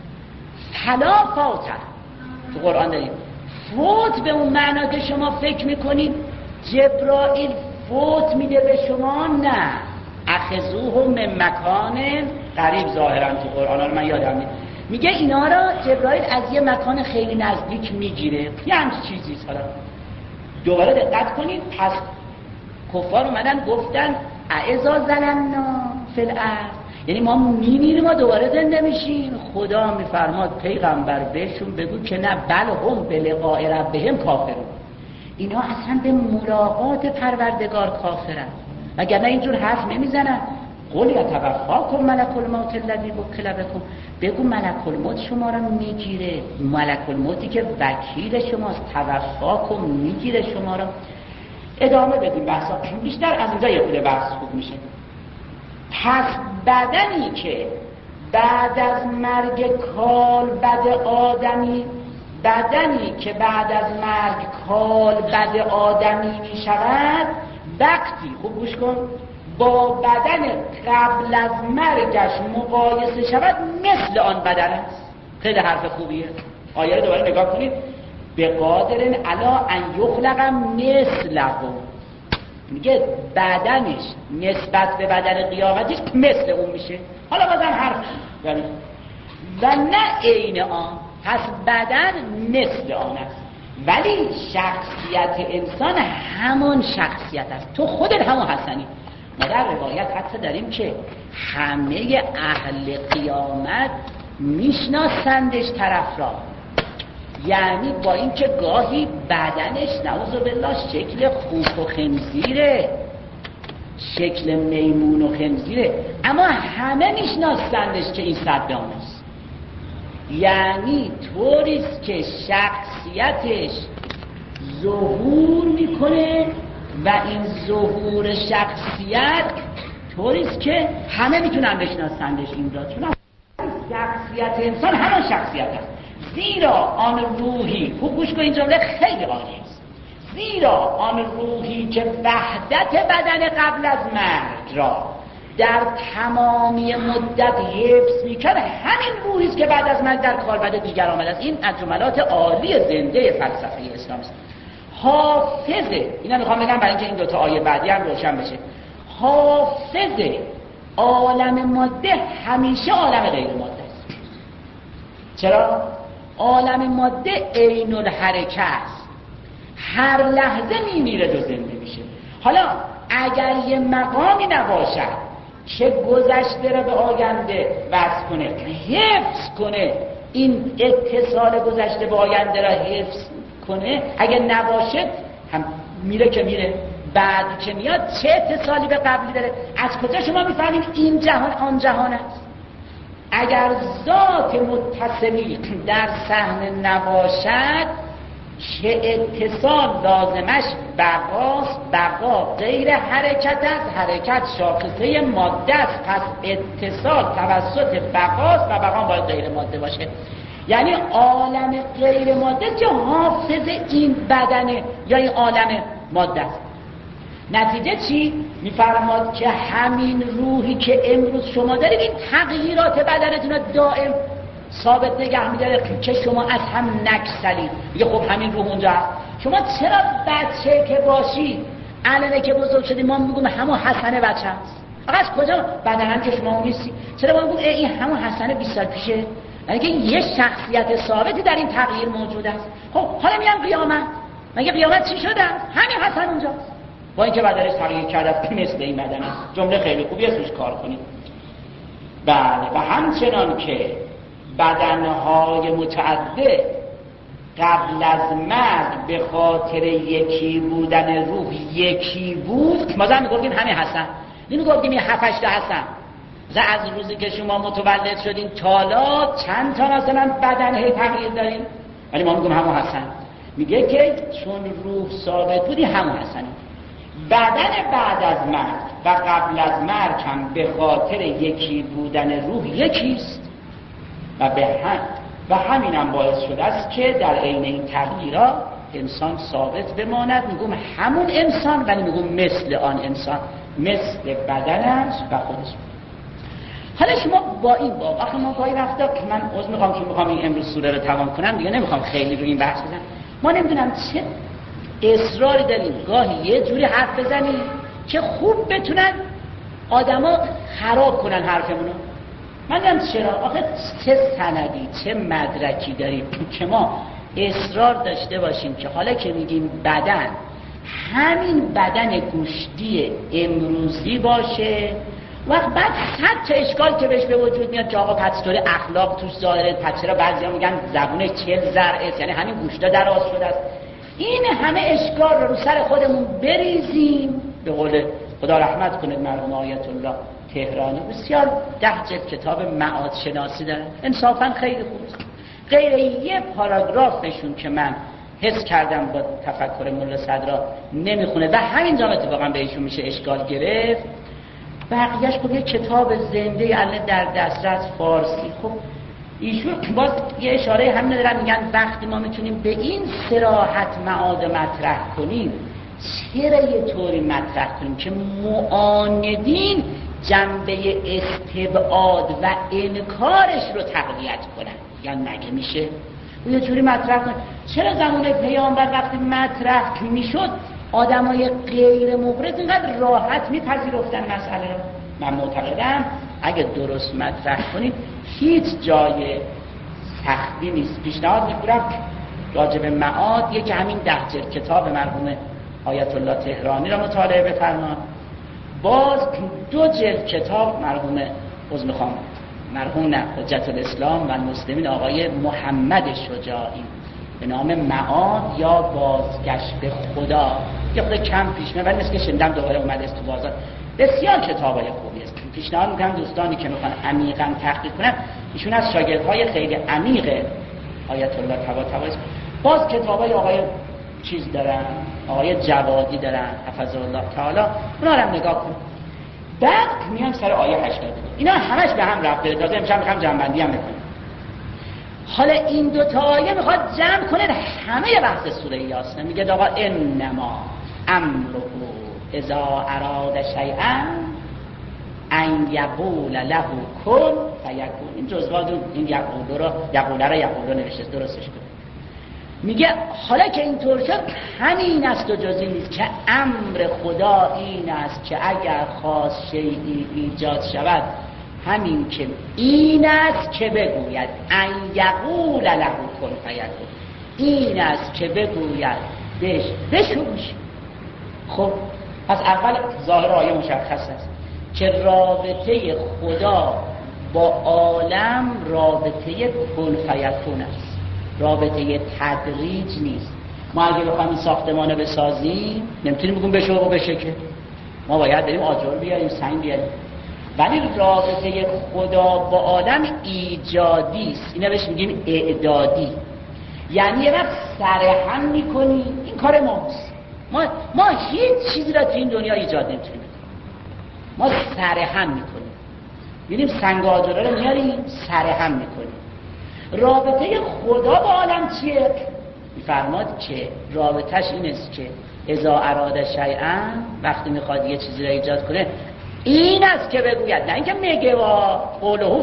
فلا فوت تو قرآن داریم. فوت به اون معنا که شما فکر میکنید جبرائیل فوت میده به شما، نه. اخذوه من مکان قریب، ظاهرا تو قرآن رو من یادم میاد میگه اینا را جبرائیل از یه مکان خیلی نزدیک میگیره، یه همچین چیزیست. حالا دوباره دقت کنید. پس کفار اومدن گفتن اعزا ظلمنا فی الارض، یعنی ما میمیریم و دوباره زنده میشیم. خدا میفرماد پیغمبر بهشون بگو که نه، بل هم به لقاء ربهم کافرون. اینا اصلا به ملاقات پروردگار کافرن، وگرنه اینجور حرف نمیزنن. قل یتوفاکم ملک الموت الذی وکل بکم، بگو ملک الموت شما رو میگیره. ملک الموتی که وکیل شماست، توفاکم میگیره شما رو. ادامه بدیم بحثا، بیشتر از اینجا یه بحث خوب میشه. پس بدنی که بعد از مرگ کال بد آدمی، بدنی که بعد از مرگ کال بد آدمی می شود، وقتی خوب گوش کن با بدن قبل از مرگش مقایسه شود مثل آن بدن است. خیلی حرف خوبیه. آیه رو دوباره نگاه کنید. به قادرن علا ان یخلق مثله، میگه بدنش نسبت به بدن قیامتش مثل اون میشه. حالا بازم حرف و نه عین آن، پس بدن مثل آن است، ولی شخصیت انسان همان شخصیت است. تو خودت همون هستنی. ما در روایت حتی داریم که همه اهل قیامت میشناسندش طرف را، یعنی با این که گاهی بدنش نعوذ بالله شکل خوک و خنزیره، شکل میمون و خنزیره، اما همه میشناسندش که این صدام است. یعنی طوریست که شخصیتش ظهور میکنه و این ظهور شخصیت طوریست که همه میتونن بشناسندش این را، چون شخصیت انسان همان شخصیت است. زیرا آن روحی، خوب گوش کن این جمله خیلی عالی است، زیرا آن روحی که وحدت بدن قبل از مرگ را در تمامی مدت حفظ میکرد، همین روحی است که بعد از مرگ در کالبد دیگر آمده است. این از جملات عالی زنده فلسفه اسلام است. حافظه، اینا میخوام بگم برای اینکه این دوتا آیه بعدی هم روشن بشه. حافظ عالم ماده همیشه عالم غیر ماده است. چرا؟ عالم ماده عین الحرکه است، هر لحظه میمیره و زنده میشه. حالا اگر یه مقامی نباشد که گذشته را به آینده وصل کنه، حفظ کنه، این اتصال گذشته به آینده را حفظ کنه، اگر نباشه هم میره که میره، بعد که میاد چه اتصالی به قبلی داره؟ از کجا شما میفهمید این جهان آن جهان است؟ اگر ذات متصلی در صحنه نباشد که اتصال لازمش بقاست، بقا غیر حرکت است، حرکت شاخصه ماده است، پس اتصال توسط بقاست و بقا باید غیر ماده باشه. یعنی عالم غیر ماده که حافظ این بدنه یا این عالم ماده است. نتیجه چی؟ میفرماد که همین روحی که امروز شما دارید این تغییرات بدنتون رو دائم ثابت نگه می‌داره که شما از هم نکسلید. میگه خب همین روح اونجا هست. شما چرا بچه که باشی الان که بزرگ شدی ما میگم همون حسن بچه هست؟ آقا از کجا بدنم که شما نیستی؟ چرا ما میگم این همون حسن 20 سال پیشه؟ یعنی که یه شخصیت ثابتی در این تغییر موجود است. خب حالا میام قیامت، مگه قیامت چی شده؟ همین حسن اونجاست، با اینکه بدنش تغییر کرده مثل این بدن است. جمله خیلی خوبیه، روش کار کنید. بله، و همچنان که بدنهای متعدد قبل از مرگ به خاطر یکی بودن روح یکی بود، ما هم میگفتیم همین حسن، نمیگفتیم این 7-8 حسن. از روزی که شما متولد شدین تالا چند تا مثلا بدن هی تغییر دارین، ولی ما میگم همون حسن. میگه که چون روح ثابت بودی همون حسن. بدن بعد از مرگ و قبل از مرگ هم به خاطر یکی بودن روح یکیست و همین هم باعث شده است که در عین این تغییرات انسان ثابت بماند. میگم همون انسان، ولی میگم مثل آن انسان، مثل بدنش و خودش. حالا شما با این باب، آخه ما گاهی وقتا که من عذر میخوام که میخوام این امروز سوره رو تمام کنم دیگه، نمیخوام خیلی رو این بحث بزنم. ما نمیدونم چه اصراری داریم گاهی یه جوری حرف بزنیم که خوب بتونن آدما خراب کنن حرفمونو. من نمیدونم چرا، آخه چه سندی چه مدرکی داریم که ما اصرار داشته باشیم که حالا که میگیم بدن، همین بدن گوشتی امروزی باشه و بعد صد تا اشکال که بهش به وجود میاد که آقا پس طور اخلاق توش ظاهره، پس چرا بعضیا میگن زبونش 40 ذره است، یعنی همین گوشتا دراز شده است. این همه اشکال رو سر خودمون بریزیم. به قول خدا رحمت کنه مرحوم آیت الله تهرانی، بسیار 10 جلد کتاب معاد شناسی داره، انصافا خیلی خوبه. غیر یه پاراگرافشون که من حس کردم با تفکر مولا صدرا نمیخونه و همینجا اتفاقا بهشون میشه اشکال گرفت. بقیهش خب یه کتاب زنده الان در دسترس فارسی. خب ایشون باز یه اشاره همین دارن، میگن وقتی ما میتونیم به این صراحت معاد مطرح کنیم، چرا یه طوری مطرح کنیم که معاندین جنبه استبعاد و انکارش رو تقویت کنن؟ یا نگه میشه و یه طوری مطرح کنیم. چرا زمان پیامبر وقتی مطرح میشد آدمای غیر مغرض اینقدر راحت میپذیرفتن مسئله رو؟ من معتقدم اگه درست مطرح کنید هیچ جای سختی نیست. پیشنهاد میکنم راجع به معاد یکی همین 10 جلد کتاب مرحوم آیت الله تهرانی را مطالعه بفرمایید. باز 2 جلد کتاب مرحوم حجت الاسلام و المسلمین آقای محمد شجاعی به نام معاد یا بازگشت به خدا. یه خود کم پیش میاد ولی مثل که شنیدم دوباره اومده است تو بازار. بسیار کتابای خوبی است. پیشنهاد میکنم دوستانی که میخوان عمیقاً تحقیق کنن، ایشون از شاگردهای خیلی عمیق آیت الله طباطبایی. باز کتابای آقای چیز دارن، آقای جوادی دارن حفظه الله تعالی، اونا رو نگاه کن. بعد میام سر آیه 82. اینا همش به هم ربط داره. تازه امشب میخوام جمع‌بندی هم بکنم. حالا این 2 تا آیه میخواد جمع کنه همه بحث سوره یاسین. میگه آقا انما امره اذا اراد شیئا ان یقول له کن فیکون. این جزوات این یقول رو نوشته درستش کنه. میگه حالا که اینطور شد همین است و جز این نیست که امر خدا این است که اگر خواست شیئی ایجاد شود همین که این است که بگوید ان یقول له کن فیکون، این است که بگوید بهش بشوش. خب پس اول ظاهر آیه مشخص است که رابطه خدا با عالم رابطه کن فیکون است، رابطه تدریج نیست. ما اگه بخوایم این ساختمان رو بسازیم نمیتونیم بگیم بشه و بشه، که ما باید بریم آجر بیاریم، سنگ بیاریم. ولی رابطه خدا با عالم ایجادی است، اینو بهش میگیم اعدادی. یعنی یه وقت سرهم میکنیم، این کار ماست. ما هیچ چیزی را تو این دنیا ایجاد نمیتونیم، ما سرهم میکنیم. ببینیم سنگ آجره رو میاریم سرهم میکنیم. رابطه خدا با عالم چیه؟ میفرماد که رابطش این است که اذا اراد شیئا، وقتی میخواد یه چیزی را ایجاد کنه این است که بگوید، نه اینکه میگه وا قوله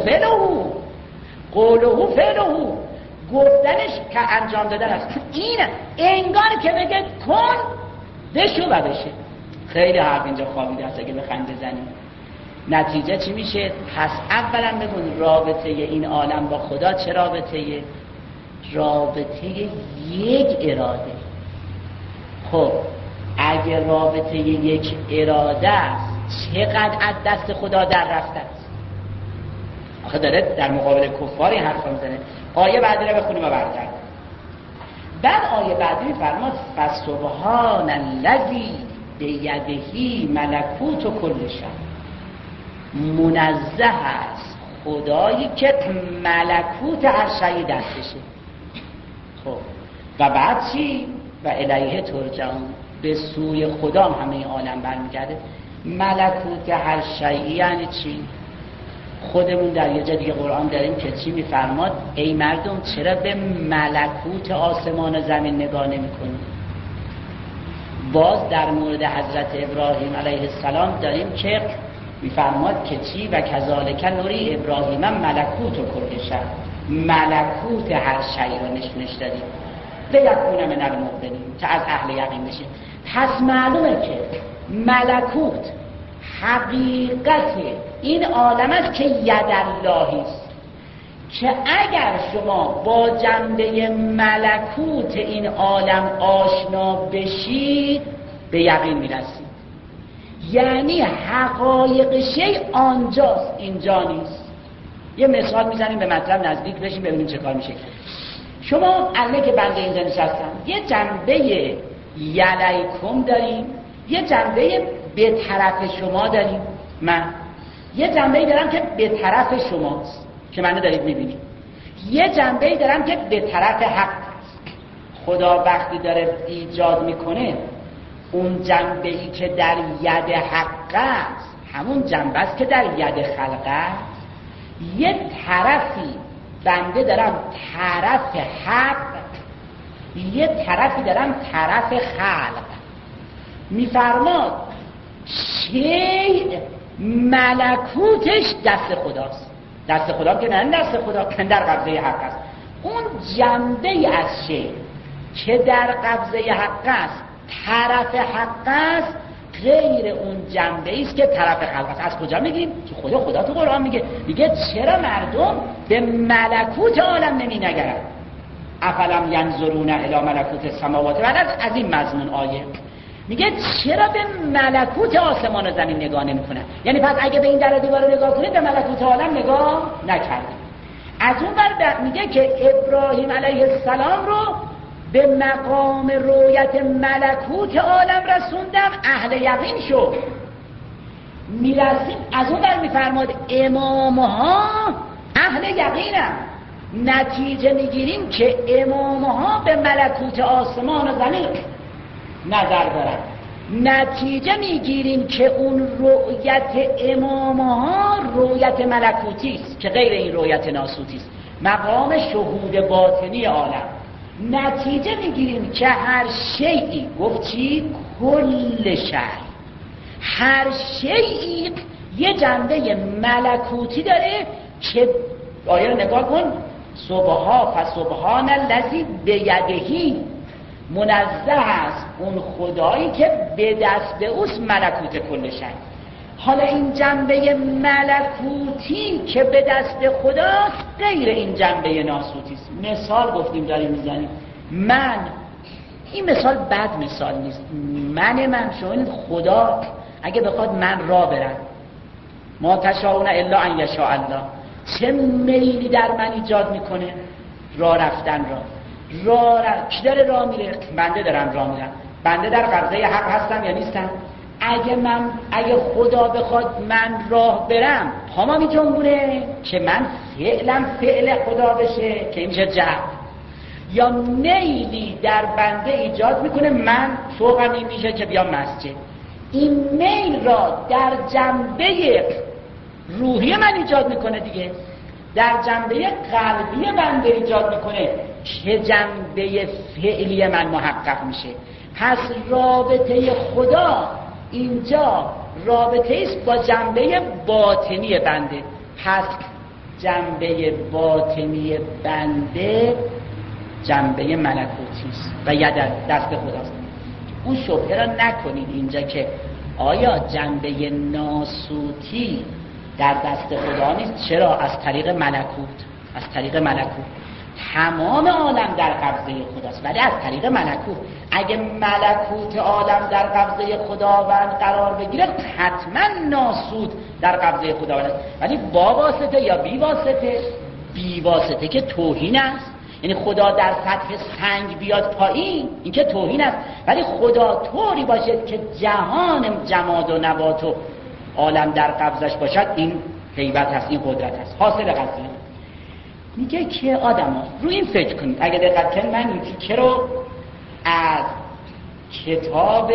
فعله، گفتنش که انجام دادن است. اینه انگار که بگه کن بشو و بشه. خیلی حرف اینجا خوابیده است اگه بخوایم بزنیم. نتیجه چی میشه؟ پس اولا بگون رابطه این عالم با خدا چه رابطه‌ایه؟ رابطه یک اراده. خب اگه رابطه یک اراده است چقدر از دست خدا در رفته است. آخه داره در مقابل کفار این حرف میزنه. آیه بعدی رو بخونیم و برگردیم. بعد آیه بعدی میفرماد فسبحان الذی بیده ملکوت کل شیء، منزه است خدایی که ملکوت هر شیء دستشه. خب و بعد چی؟ و الیه ترجعون، به سوی خدا همه عالم برمیگرده. ملکوت هر شیء یعنی چی؟ خودمون در یه جا دیگه قرآن داریم که چی میفرماد؟ ای مردم چرا به ملکوت آسمان و زمین نگاه نمی‌کنید؟ باز در مورد حضرت ابراهیم علیه السلام داریم که میفرماد که چی؟ و کذالک نوری ابراهیم ملکوت و کل شیء، ملکوت هر شیء رو نشونش دادیم. لیکون من المؤمنین، که از اهل یقین بشه. پس معلومه که ملکوت حقیقت این عالم است که ید اللهی است، که اگر شما با جنبه ملکوت این عالم آشنا بشید به یقین میرسید. یعنی حقایق شیء آنجاست، اینجا نیست. یه مثال میزنیم به مطلب نزدیک بشیم ببینیم چه کار میشه. شما الان که بنده اینجا نشستم یه جنبه یلیکم داریم، یه جنبه به طرف شما داریم. من یه جنبه‌ای دارم که به طرف شماست که منو دارید میبینید، یه جنبه‌ای دارم که به طرف حق است. خدا وقتی داره ایجاد میکنه اون جنبه‌ای که در ید حق است همون جنبه است که در ید خلق است. یه طرفی بنده دارم طرف حق، یه طرفی دارم طرف خلق. میفرماد شیء ملکوتش دست خداست. دست خدا که نه دست خدا که در قبضه حق است. اون جنبه از شیء که در قبضه حق است طرف حق است غیر اون جنبه است که طرف خلق است. از کجا میگیم؟ که خدا تو قرآن میگه چرا مردم به ملکوت عالم نمی‌نگرند؟ افلم ینظرون الی ملکوت السماوات والارض. از این مضمون آیه میگه چرا به ملکوت آسمان و زمین نگاه نمی‌کنن؟ یعنی پس اگه به این در دیوار نگاه کنید به ملکوت عالم نگاه نکردید. از اون ور میگه که ابراهیم علیه السلام رو به مقام رؤیت ملکوت عالم رسوندم، اهل یقین شد. میرسیم از اون ور میفرماد امامها اهل یقینم. نتیجه میگیریم که امامها به ملکوت آسمان و زمین نظر دارن. نتیجه میگیریم که اون رؤیت امامها رؤیت ملکوتی است که غیر این رؤیت ناسوتی است، مقام شهود باطنی عالم. نتیجه میگیریم که هر شیئی، گفت چی؟ کل شیء، هر شیئی یه جنبه ملکوتی داره که آیه رو نگاه کن فسبحان الذی بیدهی، منزه است اون خدایی که به دست اوست ملکوت کل شی. حالا این جنبه ملکوتی که به دست خداست غیر این جنبه ناسوتی است. مثال گفتیم داریم میزنیم. این مثال بد مثال نیست. من شما این خدا اگه بخواد من راه برم، ما تشاءون الا ان یشاء الله، چه میلی در من ایجاد میکنه؟ راه رفتن. کی داره راه میره؟ بنده دارم راه میرم. بنده در قبضه حق هستم یا نیستم؟ اگه خدا بخواد من راه برم، پاما میجنبونه که من فعل خدا بشه که این میشه جهل، یا میلی در بنده ایجاد میکنه من فوقم این میشه که بیام مسجد. این میل را در جنبه روحی من ایجاد میکنه دیگه، در جنبه قلبی بنده ایجاد میکنه که جنبه فعلی من محقق میشه. پس رابطه خدا اینجا رابطه است با جنبه باطنی بنده. پس جنبه باطنی بنده جنبه ملکوتی است و یا دست خداست. اون شبهه را نکنید اینجا که آیا جنبه ناسوتی در دست خدا نیست؟ چرا؟ از طریق ملکوت تمام عالم در قبضه خداست، ولی از طریق ملکوت. اگه ملکوت عالم در قبضه خداوند قرار بگیره حتما ناسوت در قبضه خداوند است، ولی با واسطه یا بی واسطه که توهین است. یعنی خدا در سطح سنگ بیاد پایین، این که توهین است، ولی خدا طوری باشد که جهان جماد و نبات و عالم در قبضش باشد، این هیبت هست، این قدرت هست. حاصل قضیه میگه که آدما روی این فکر کنید. اگه دقت کنید من این تیکه رو از کتاب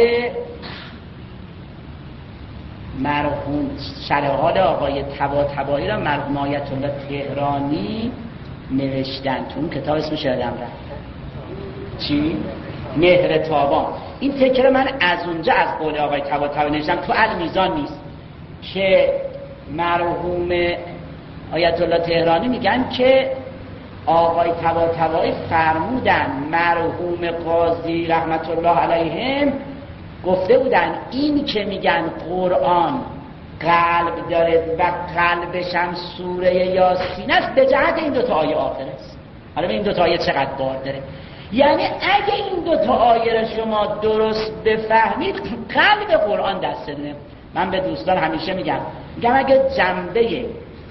مرحوم شرح حال آقای طباطبایی را مرحوم آیت الله تهرانی نوشتن، تو اون کتاب اسمش یادم رفت چی؟ مهر تابان. این تیکه رو من از اونجا از قول آقای طباطبایی نوشتم، تو المیزان نیست، که مرحوم آیت الله تهرانی میگن که آقای طباطبایی فرمودن مرحوم قاضی رحمت الله علیهم گفته بودن این که میگن قرآن قلب داره و قلبش هم سوره یاسین است به جهت این دوتا آیه آخر است. حالا این دوتا آیه چقدر بار داره؟ یعنی اگه این دوتا آیه را شما درست بفهمید قلب قرآن دستتونه. من به دوستان همیشه میگم اگه جنبه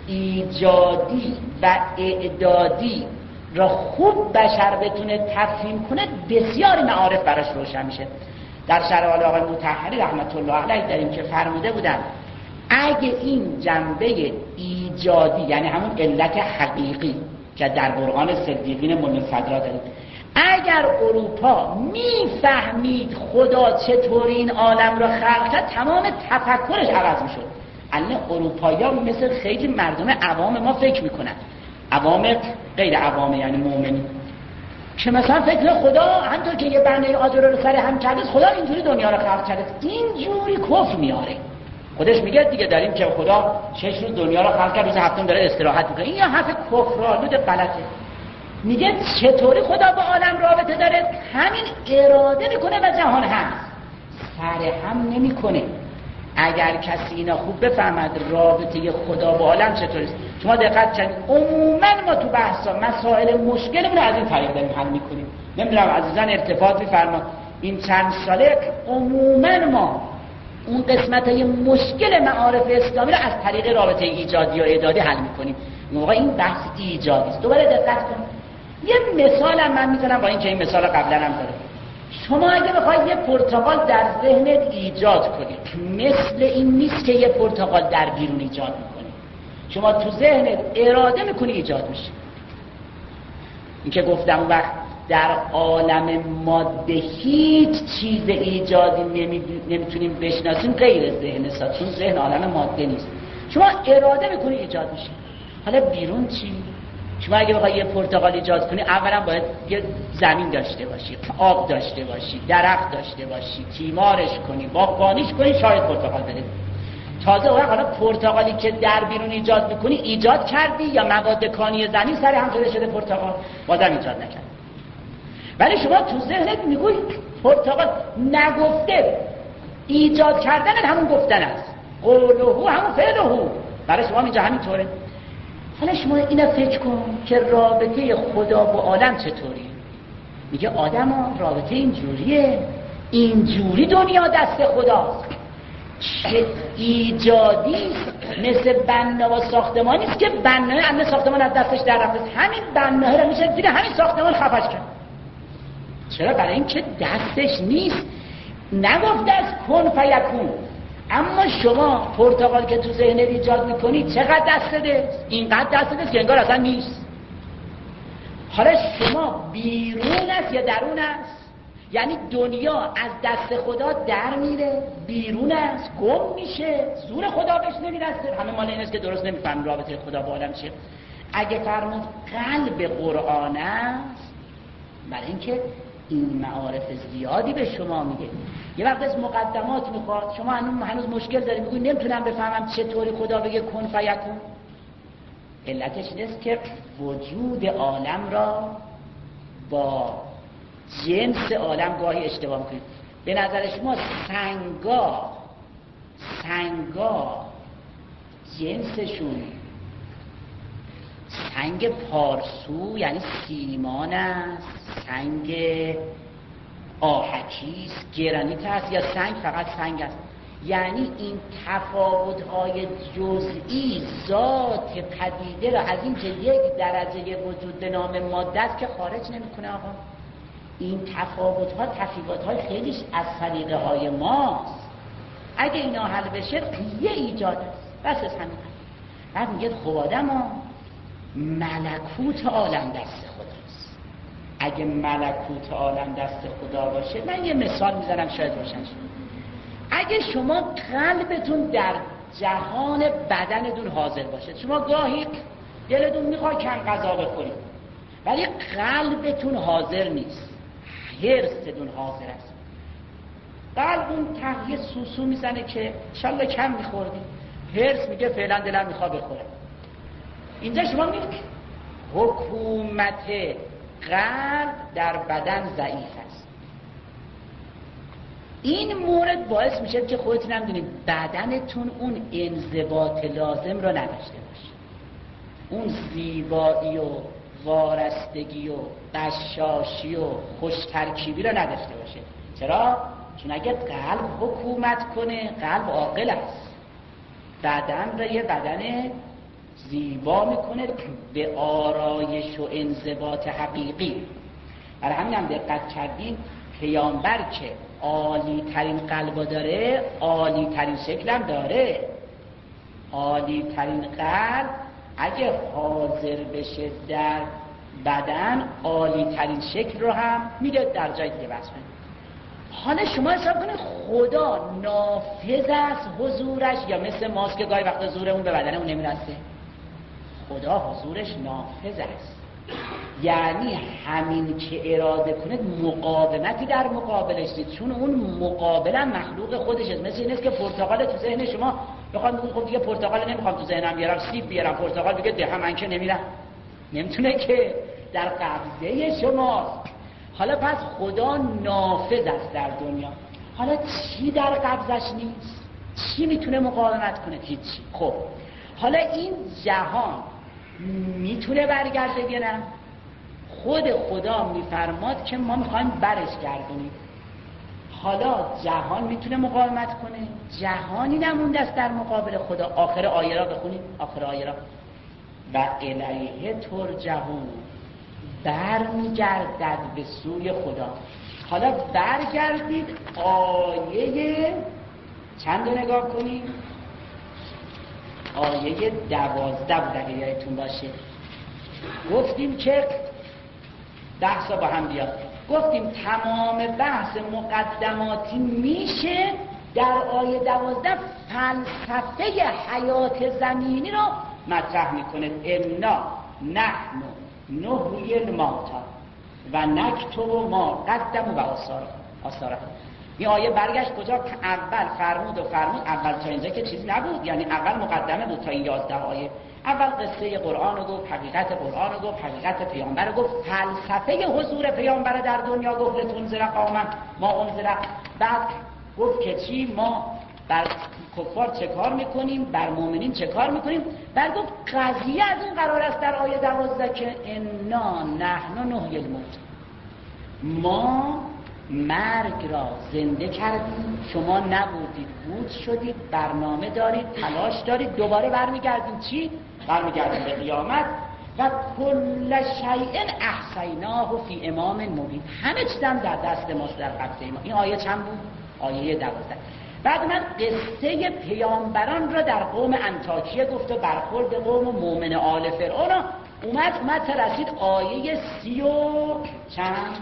ایجادی و اعدادی را خوب بشر بتونه تفهیم کنه بسیاری معارف براش روشن میشه. در شرح حال آقای مطهری رحمت الله علیه داریم که فرموده بودن اگه این جنبه ایجادی یعنی همون علت حقیقی که در قرآن صدیقین منفجرا داریم، اگر اروپا میفهمید خدا چطوری این عالم را خلق کرد تمام تفکرش عوض میشد. الان اروپایی‌ها مثل خیلی مردم عوام ما فکر میکنن، عوام غیر عوام یعنی مؤمنین، که مثلا فکر خدا همونطور که یه بنده آجر رو سر هم کرده خدا اینجوری دنیا رو خلق کرده، اینجوری کفر میاره. خودش میگه دیگه داریم که خدا 6 روز دنیا رو خلق کرد، روز هفتم داره استراحت میکنه. این یه حرف کفرآلود غلطه. میگه چطوری خدا با عالم رابطه داره؟ همین اراده میکنه و جهان هست، سر هم نمیکنه. اگر کسی اینا خوب بفهمد رابطه خدا با عالم چطوریست. شما دقت کنید عموما ما تو بحثا مسائل مشکلمون از این طریق داریم حل میکنیم. نمیدونم عزیزان ارتفاع میفرما این چند ساله عموما ما اون قسمتای مشکل معارف اسلامی رو از طریق رابطه ایجادی و اعدادی حل میکنیم. موقع این بحث ایجادی است. دوباره دقت کنید یه مثالم من میزنم با اینکه این مثال قبلا هم داره. شما اگه بخواید یه پرتقال در ذهنت ایجاد کنید مثل این نیست که یه پرتقال در بیرون ایجاد میکنی. شما تو ذهنت اراده میکنی ایجاد میشه. این که گفتم وقت در عالم ماده هیچ چیز ایجادی نمیتونیم بشناسیم غیر ذهن است، چون ذهن عالم ماده نیست. شما اراده میکنی ایجاد میشه. حالا بیرون چی؟ شما اگه بخوای یه پرتقال ایجاد کنی اولا باید یه زمین داشته باشی، آب داشته باشی، درخت داشته باشی، تیمارش کنی، باغبانیش کنی، شاید پرتقال بده. تازه حالا پرتقالی که در بیرون ایجاد میکنی ایجاد کردی یا مواد کانی زمین سر هم شده پرتقال بازم ایجاد نکردی. ولی شما تو ذهنت میگوی پرتقال نگفته، ایجاد کردن همون گفتن است، قوله همون فعله. برای شما اینجا همینطوره. حالا شما اینا فکر کن که رابطه خدا با عالم چطوریه. میگه آدم رابطه اینجوریه، اینجوری دنیا دست خداست. چه ایجادی مثل بنا و ساختمانی است که بنای امن ساختمان از دستش در رفته، همین بناه رو میشه زیر همین ساختمان خفش کرد. چرا؟ برای این که دستش نیست، نگفته از کن فیکون. اما شما پرتقال که تو ذهن ایجاد میکنی چقدر دست ده؟ اینقدر دست ده که انگار اصلا نیست. حالا شما بیرون است یا درون است؟ یعنی دنیا از دست خدا در میره، بیرون است، گم میشه، زور خدا بهش نمیرسه. همه مال این است که درست نمیفهم رابطه خدا با عالم چیه. اگه فرمود قلب قرآن است، برای اینکه این معارف زیادی به شما میگه. یه وقت از مقدمات میخواد، شما هنوز مشکل داری، میگوی نمیتونم بفهمم چطوری خدا بگه کن فیکون. علتش اینست که وجود عالم را با جنس عالم گاهی اشتباه میکنید. به نظر شما سنگا جنسشون سنگ پارسو یعنی سیمان است، سنگ آهکیست، گرانیت است، یا سنگ فقط سنگ است؟ یعنی این تفاوت‌های جزئی ذات پدیده را از این که یک درجه وجود به نام ماده است که خارج نمی‌کنه. آقا این تفاوت‌ها تفاوت‌های خیلیش از سلیقه های ماست. اگه اینا حل بشه یه ایجاد است، بس از همین. بعد میگه خب آدم‌ها ملکوت عالم دست خداست. اگه ملکوت عالم دست خدا باشه، من یه مثال میزنم شاید روشن شه. اگه شما قلبتون در جهان بدنتون حاضر باشه، شما گاهی دلتون میخواد کم غذا بخورید ولی قلبتون حاضر نیست، حرصتون حاضر است. قلب اون یه سوسو میزنه که انشالله کم میخوردی، حرص میگه فعلا دلم میخواد بخورم. اینجا شما میگید حکومت قلب در بدن ضعیف است. این مورد باعث میشه که خودتون هم دونید بدنتون اون انضباط لازم رو نداشته باشه، اون زیبایی و وارستگی و قشاشی و خوش ترکیبی رو نداشته باشه. چرا؟ چون اگه قلب حکومت کنه، قلب عاقل است، بدن رو یه بدن زیبا میکنه به آرایش و انضباط حقیقی. برای همین هم دقت کردین پیامبر که عالی ترین قلب داره، عالی ترین شکل هم داره. عالی ترین قلب اگه حاضر بشه در بدن، عالی ترین شکل رو هم میده در جای دیگه بس کنه. حالا شما حساب کنید خدا نافذ است حضورش، یا مثل ماست که گاهی وقت حضورمون به بدنمون نمیرسه؟ خدا حضورش نافذ است، یعنی همین که اراده کنید مقاومتی در مقابلش نیست، چون اون مقابلا مخلوق خودشه. مثل این است که پرتقال تو ذهن شما بخوام بگم خب دیگه پرتقال نمیخوام تو ذهنم بیارم، سیب بیارم، پرتقال بگه ده من که نمیرم، نمیتونه که، در قبضه شماست. حالا پس خدا نافذ است در دنیا. حالا چی در قبضش نیست؟ چی میتونه مقاومت کنه؟ هیچی. خب حالا این جهان میتونه برگرده یا نه؟ خود خدا میفرماد که ما میخوایم برش گردونیم. حالا جهان میتونه مقاومت کنه؟ جهانی نمونده است در مقابل خدا. آخر آیه را بخونید، آخر آیه را: و الیه ترجعون، برمیگردد به سوی خدا. حالا برگردید، آیه چند رو نگاه کنید؟ آیه 12 بود اگه یادتون باشه. گفتیم که 10 با هم بیاد. گفتیم تمام بحث مقدماتی میشه در آیه 12 فلسفه حیات زمینی رو مطرح میکنه. انا نحن نحیی الموتی و نکتب ما قدموا و آثارهم. این آیه برگشت کجا؟ اول فرمود اول تا اینجا که چیزی نبود، یعنی اول مقدمه بود تا این 11 آیه. اول قصه قرآن رو گفت، حقیقت قرآن رو گفت، حقیقت پیامبر رو گفت، فلسفه حضور پیامبر در دنیا گفت، لتنذر قوما ما انذر. بعد گفت که چی؟ ما بر کفار چه کار میکنیم، بر مؤمنین چه کار میکنیم. بعد گفت قضیه از این قرار است در آیه 12 که انا نحن نحیی الموت، ما مرگ را زنده کردیم، شما نبودید، بود شدید، برنامه دارید، تلاش دارید، دوباره برمیگردیم چی؟ برمیگردیم به قیامت. و کل شیء احصیناه فی امام مبین، همه چیز هم در دست ماست، در قبضه ما. این آیه چند بود؟ آیه 12. بعد من قصه پیامبران را در قوم انطاکیه گفت و برخورد قوم مومن آل فرعون اومد تا رسید آیه 30 و چند؟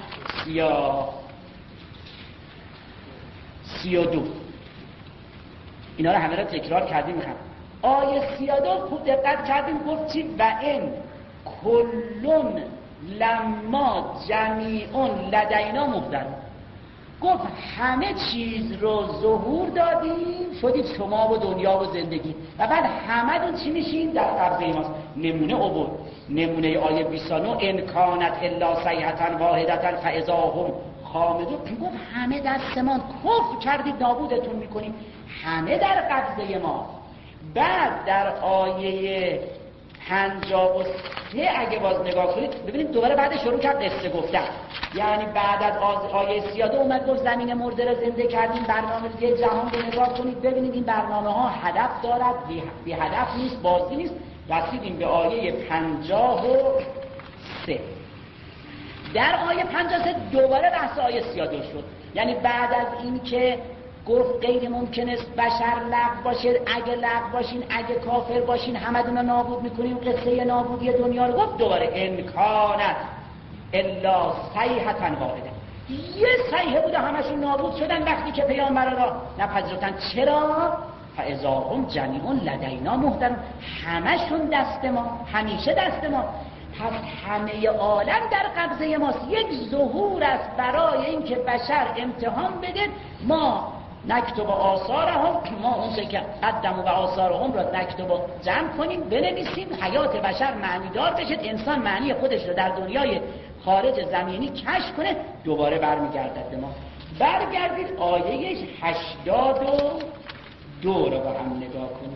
32. اینا رو همه را تکرار کردیم. آیه 32 خوب دقت کردیم، گفت چی؟ و این کلون لما جمیعون لدینا محضرون. گفت همه چیز رو ظهور دادیم، شدید شما و دنیا و زندگی، و بعد همه دون چی میشین؟ در قبضه ماست. نمونه عبور، نمونه آیه 29 ان کانت الا صیحة واحدة فاذا هم خامدون. گفت همه دستمان، کفر کردید نابودتون میکنیم، همه در قبضه ما. بعد در آیه 53 اگه باز نگاه کنید ببینید دوباره بعد شروع کرد قصه گفتن، یعنی بعد از آیه 32 اومد گفت زمین مرده را زنده کردیم، برنامه دیگه جهان رو نگاه کنید ببینید این برنامه ها هدف دارد، بی هدف نیست، بازی نیست. رسیدیم به آیه 53. در آیه 53 دوباره بحث آیه 32 شد، یعنی بعد از این که گفت غیر ممکن است بشر لغو باشه، اگه لغو باشین، اگه کافر باشین همدون رو نابود میکنیم، قصه نابودی دنیا رو گفت دوباره امکانت الا صیحة واحده، یه صیحه بوده همشون نابود شدن وقتی که پیامبر را نپذیرفتن. چرا؟ فاذا هم جمیع لدینا محضرون، همشون دست ما، همیشه دست ما. پس همه عالم در قبضه ماست. یک ظهور است برای اینکه بشر امتحان بده. ما نکتب آثارهم، ما اون چه که قدموا و آثارهم را نکتب جمع کنیم، بنویسیم، حیات بشر معنی دار بشه، انسان معنی خودش رو در دنیای خارج زمینی کشف کنه، دوباره برمیگردد به ما. برگردید آیه 82 رو با هم نگاه کنید.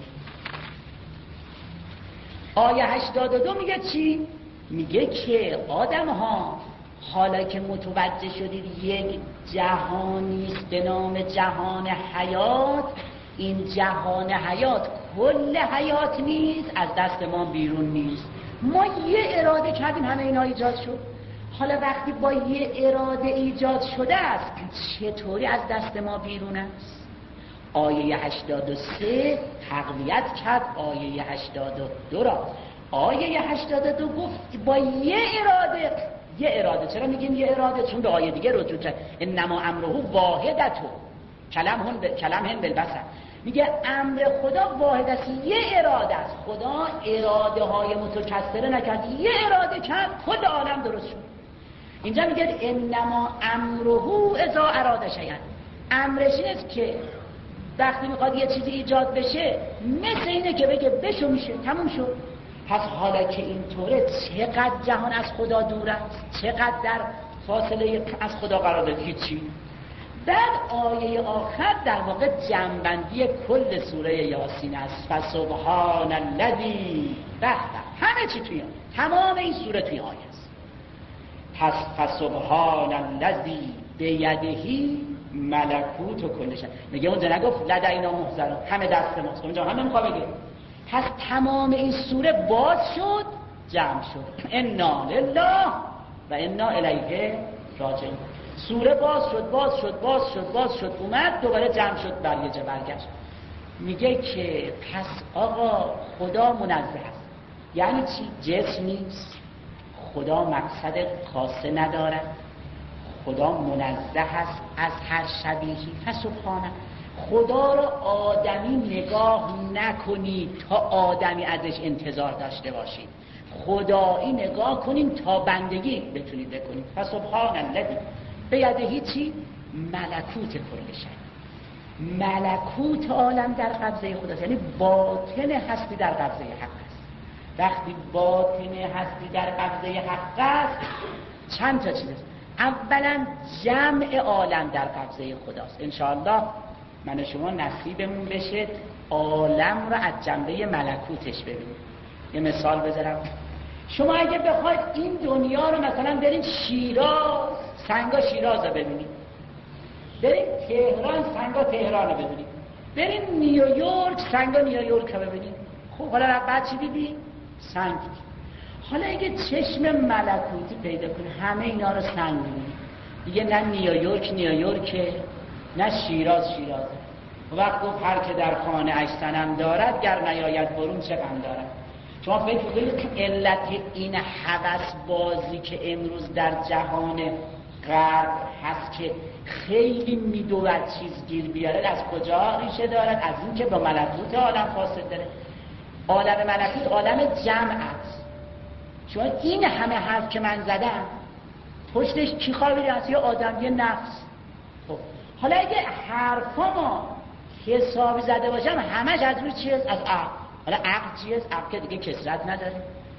آیه 82 میگه چی؟ میگه که آدم ها حالا که متوجه شدید یک جهانی است به نام جهان حیات، این جهان حیات کل حیات نیست، از دست ما بیرون نیست. ما یه اراده کردیم همه اینا ایجاد شد. حالا وقتی با یه اراده ایجاد شده است چطوری از دست ما بیرون است؟ آیه 83 تقویت کرد آیه 82 را. آیه 82 گفت با یه اراده. چرا میگیم یه اراده؟ چون به آیه دیگه رجوع کرد، انما امره واحدته کلم هم بالبصر. میگه امر خدا واحد است، یه اراده است. خدا اراده های متکثره نکرد، یه اراده کرد کل عالم درست شد. اینجا میگه انما امره اذا اراد شیئا، امرش این است که وقتی میخواد یه چیزی ایجاد بشه مثل اینه که بگه بشو میشه، تموم شد. پس حالا که اینطوره چقدر جهان از خدا دور است، چقدر در فاصله از خدا قرار داره؟ هیچی. بعد آیه آخر در واقع جنبندی کل سوره یاسین است. فسبحان الذی همه چی توی تمام این سوره توی آیه است. پس فسبحان الذی بیدهی ملکوت و کل شیء. میگه اونجا نگفت لدینا محضرون همه دست ماست، اونجا همه میخواد بگه. پس تمام این سوره باز شد، جمع شد. انا لله و انا الیه راجعون. سوره باز شد اومد دوباره جمع شد، بر یه جا برگشت. میگه که پس آقا خدا منزه است. یعنی چی؟ جسم نیست، خدا مقصد خاصه ندارد، خدا منزه است از هر شبیهی. فسبحانه، خدا رو آدمی نگاه نکنید تا آدمی ازش انتظار داشته باشید، خدایی نگاه کنید تا بندگی بتونید بکنید. فسبحان الذی بیدهی چی؟ ملکوت کل شی. ملکوت عالم در قبضه خداست، یعنی باطن هستی در قبضه حق است. وقتی باطن هستی در قبضه حق است چند تا چیز است. اولا جمع عالم در قبضه خداست. انشاءالله من و شما نصیبمون بشه عالم رو از جنبه ملکوتش ببینیم. یه مثال بذارم، شما اگه بخواید این دنیا رو مثلا برید شیراز، سنگا شیراز رو ببینید، برید تهران، سنگا تهران رو ببینید، برید نیویورک، سنگا نیویورک رو ببینید. خب حالا بعد چی دیدی؟ سنگ دیدی. حالا اگه چشم ملکوتی پیدا کنی همه اینا رو سنگ می‌بینی دیگه، نه نیویورک نه شیراز شیرازه. وقت گفت هر که در خانه اش صنم دارد گر نیاید برون چه غم دارد. شما فکر کنید که علت این هوس بازی که امروز در جهان غرب هست که خیلی میدود چیز گیر بیاره از کجا ریشه دارد؟ از این که با ملکوت عالم فاصله داره. عالم ملکوت عالم جمع است. چون این همه حرف که من زدم پشتش کی خوابیده است؟ یه آدم، یه نفس. خب حالا اگه حرفا ما حسابی زده باشم همش از روی چیز؟ از عقل. حالا عقل چیه؟ عقل که دیگه کثرت نداره.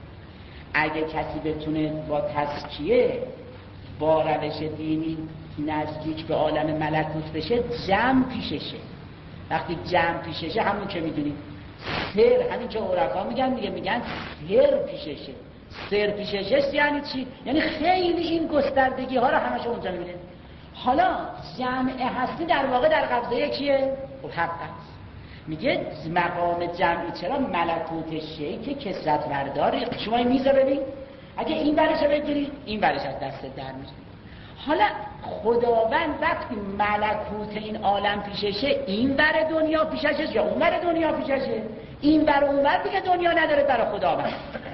اگه کسی بتونه با تزکیه با روش دینی نزدیک به عالم ملکوت بشه جمع پیششه. وقتی جمع پیششه همون که میدونید سر، همین که عرفا میگن دیگه، میگن سر پیششه. سر پیششه یعنی چی؟ یعنی خیلی این گستردگی ها رو همش اونجا میبینید. حالا جمع هستی در واقع در قبضه کیه؟ حق است. میگه مقام جمعی چرا؟ ملکوت شیء که کثرت برداری. شما این میز رو ببین، اگه این برش رو بگیری این برش از دست در میشه. حالا خداوند وقتی ملکوت این عالم پیششه، این بر دنیا پیششه یا اون بر دنیا پیششه؟ این بر اون بر دیگه دنیا نداره برای خداوند.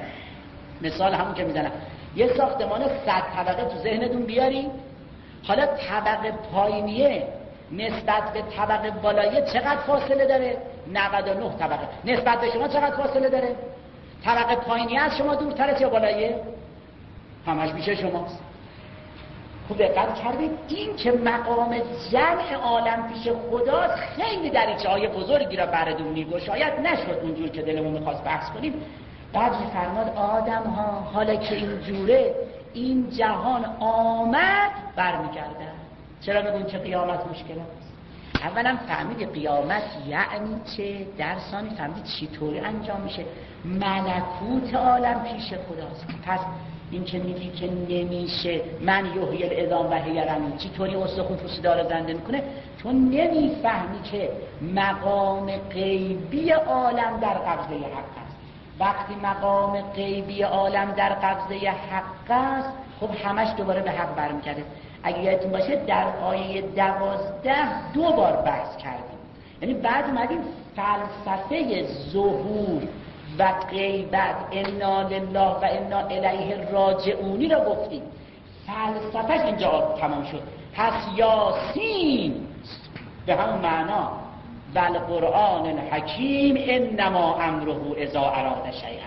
مثال همون که میزنم، یه ساختمان 100 طبقه تو ذهنتون بیاری، حالا طبقه پایینیه نسبت به طبقه بالاییه چقدر فاصله داره؟ 99 طبقه. نسبت به شما چقدر فاصله داره؟ طبقه پایینی از شما دورتره یا بالاییه؟ همش میشه شماست. خوب دقت کردید این که مقام جمع عالم پیش خداست خیلی دریچه های بزرگی را بردون میگشاید. نشد اونجور که دلمون میخواست بحث کنیم. بعد فرماد آدم ها حالا که اینجوره این جهان آمد برمیگردن. چرا میگون که قیامت مشکل است؟ اولا فهمید قیامت یعنی چه، در ثانی فهمید چطوری انجام میشه. ملکوت عالم پیش خداست. پس این که میگی که نمیشه من یحیی العظام و هی رمیم، چطوری استخون پوسیدار زنده میکنه؟ چون نمیفهمی که مقام غیبی عالم در قبضه حق است. وقتی مقام غیبی عالم در قبضه حق است خب همش دوباره به حق برمیگرده. اگه یادتون باشه در آیه 12 2 بار بحث کردیم، یعنی بعد اومدیم فلسفه ظهور و غیبت، انا لله و انا الیه راجعونی رو گفتیم. فلسفهش اینجا تمام شد. پس یاسین به همون معنا و القرآن الحکیم انما امره اذا اراد شیئا.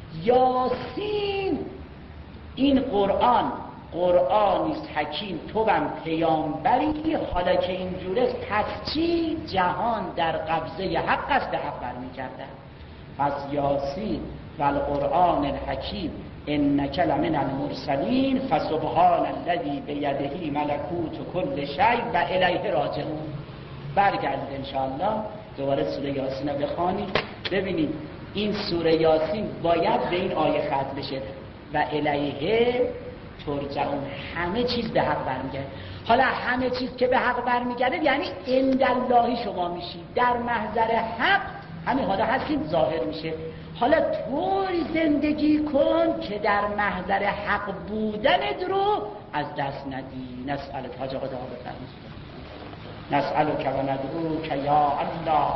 یاسین این قرآن قرآنیست حکیم، تو هم پیامبری. حالا که اینجوره پس چی؟ جهان در قبضه حق است، به حق برمیگردن. پس یاسین و القرآن الحکیم انک لمن المرسلین فسبحان الذی بیده ملکوت کل شیء و الیه راجعون. برگردید انشاءالله دوباره سوره یاسین رو بخوانید ببینید این سوره یاسین باید به این آیه ختم بشه و الیه ترجعون. همه چیز به حق برمیگرده. حالا همه چیز که به حق برمیگرده یعنی عند الله شما میشید، در محضر حق همین حالا هستید ظاهر میشه. حالا طوری زندگی کن که در محضر حق بودنت رو از دست ندی. نسألک حاج آقا دعا بفرمایید. نسألک و ندعوک یا الله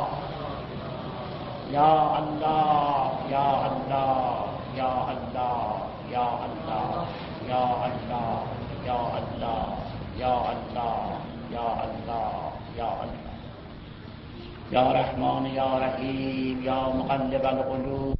یا الله یا الله یا الله یا الله یا الله یا الله یا الله یا الله یا الله یا رحمان یا رحیم یا مقلب القلوب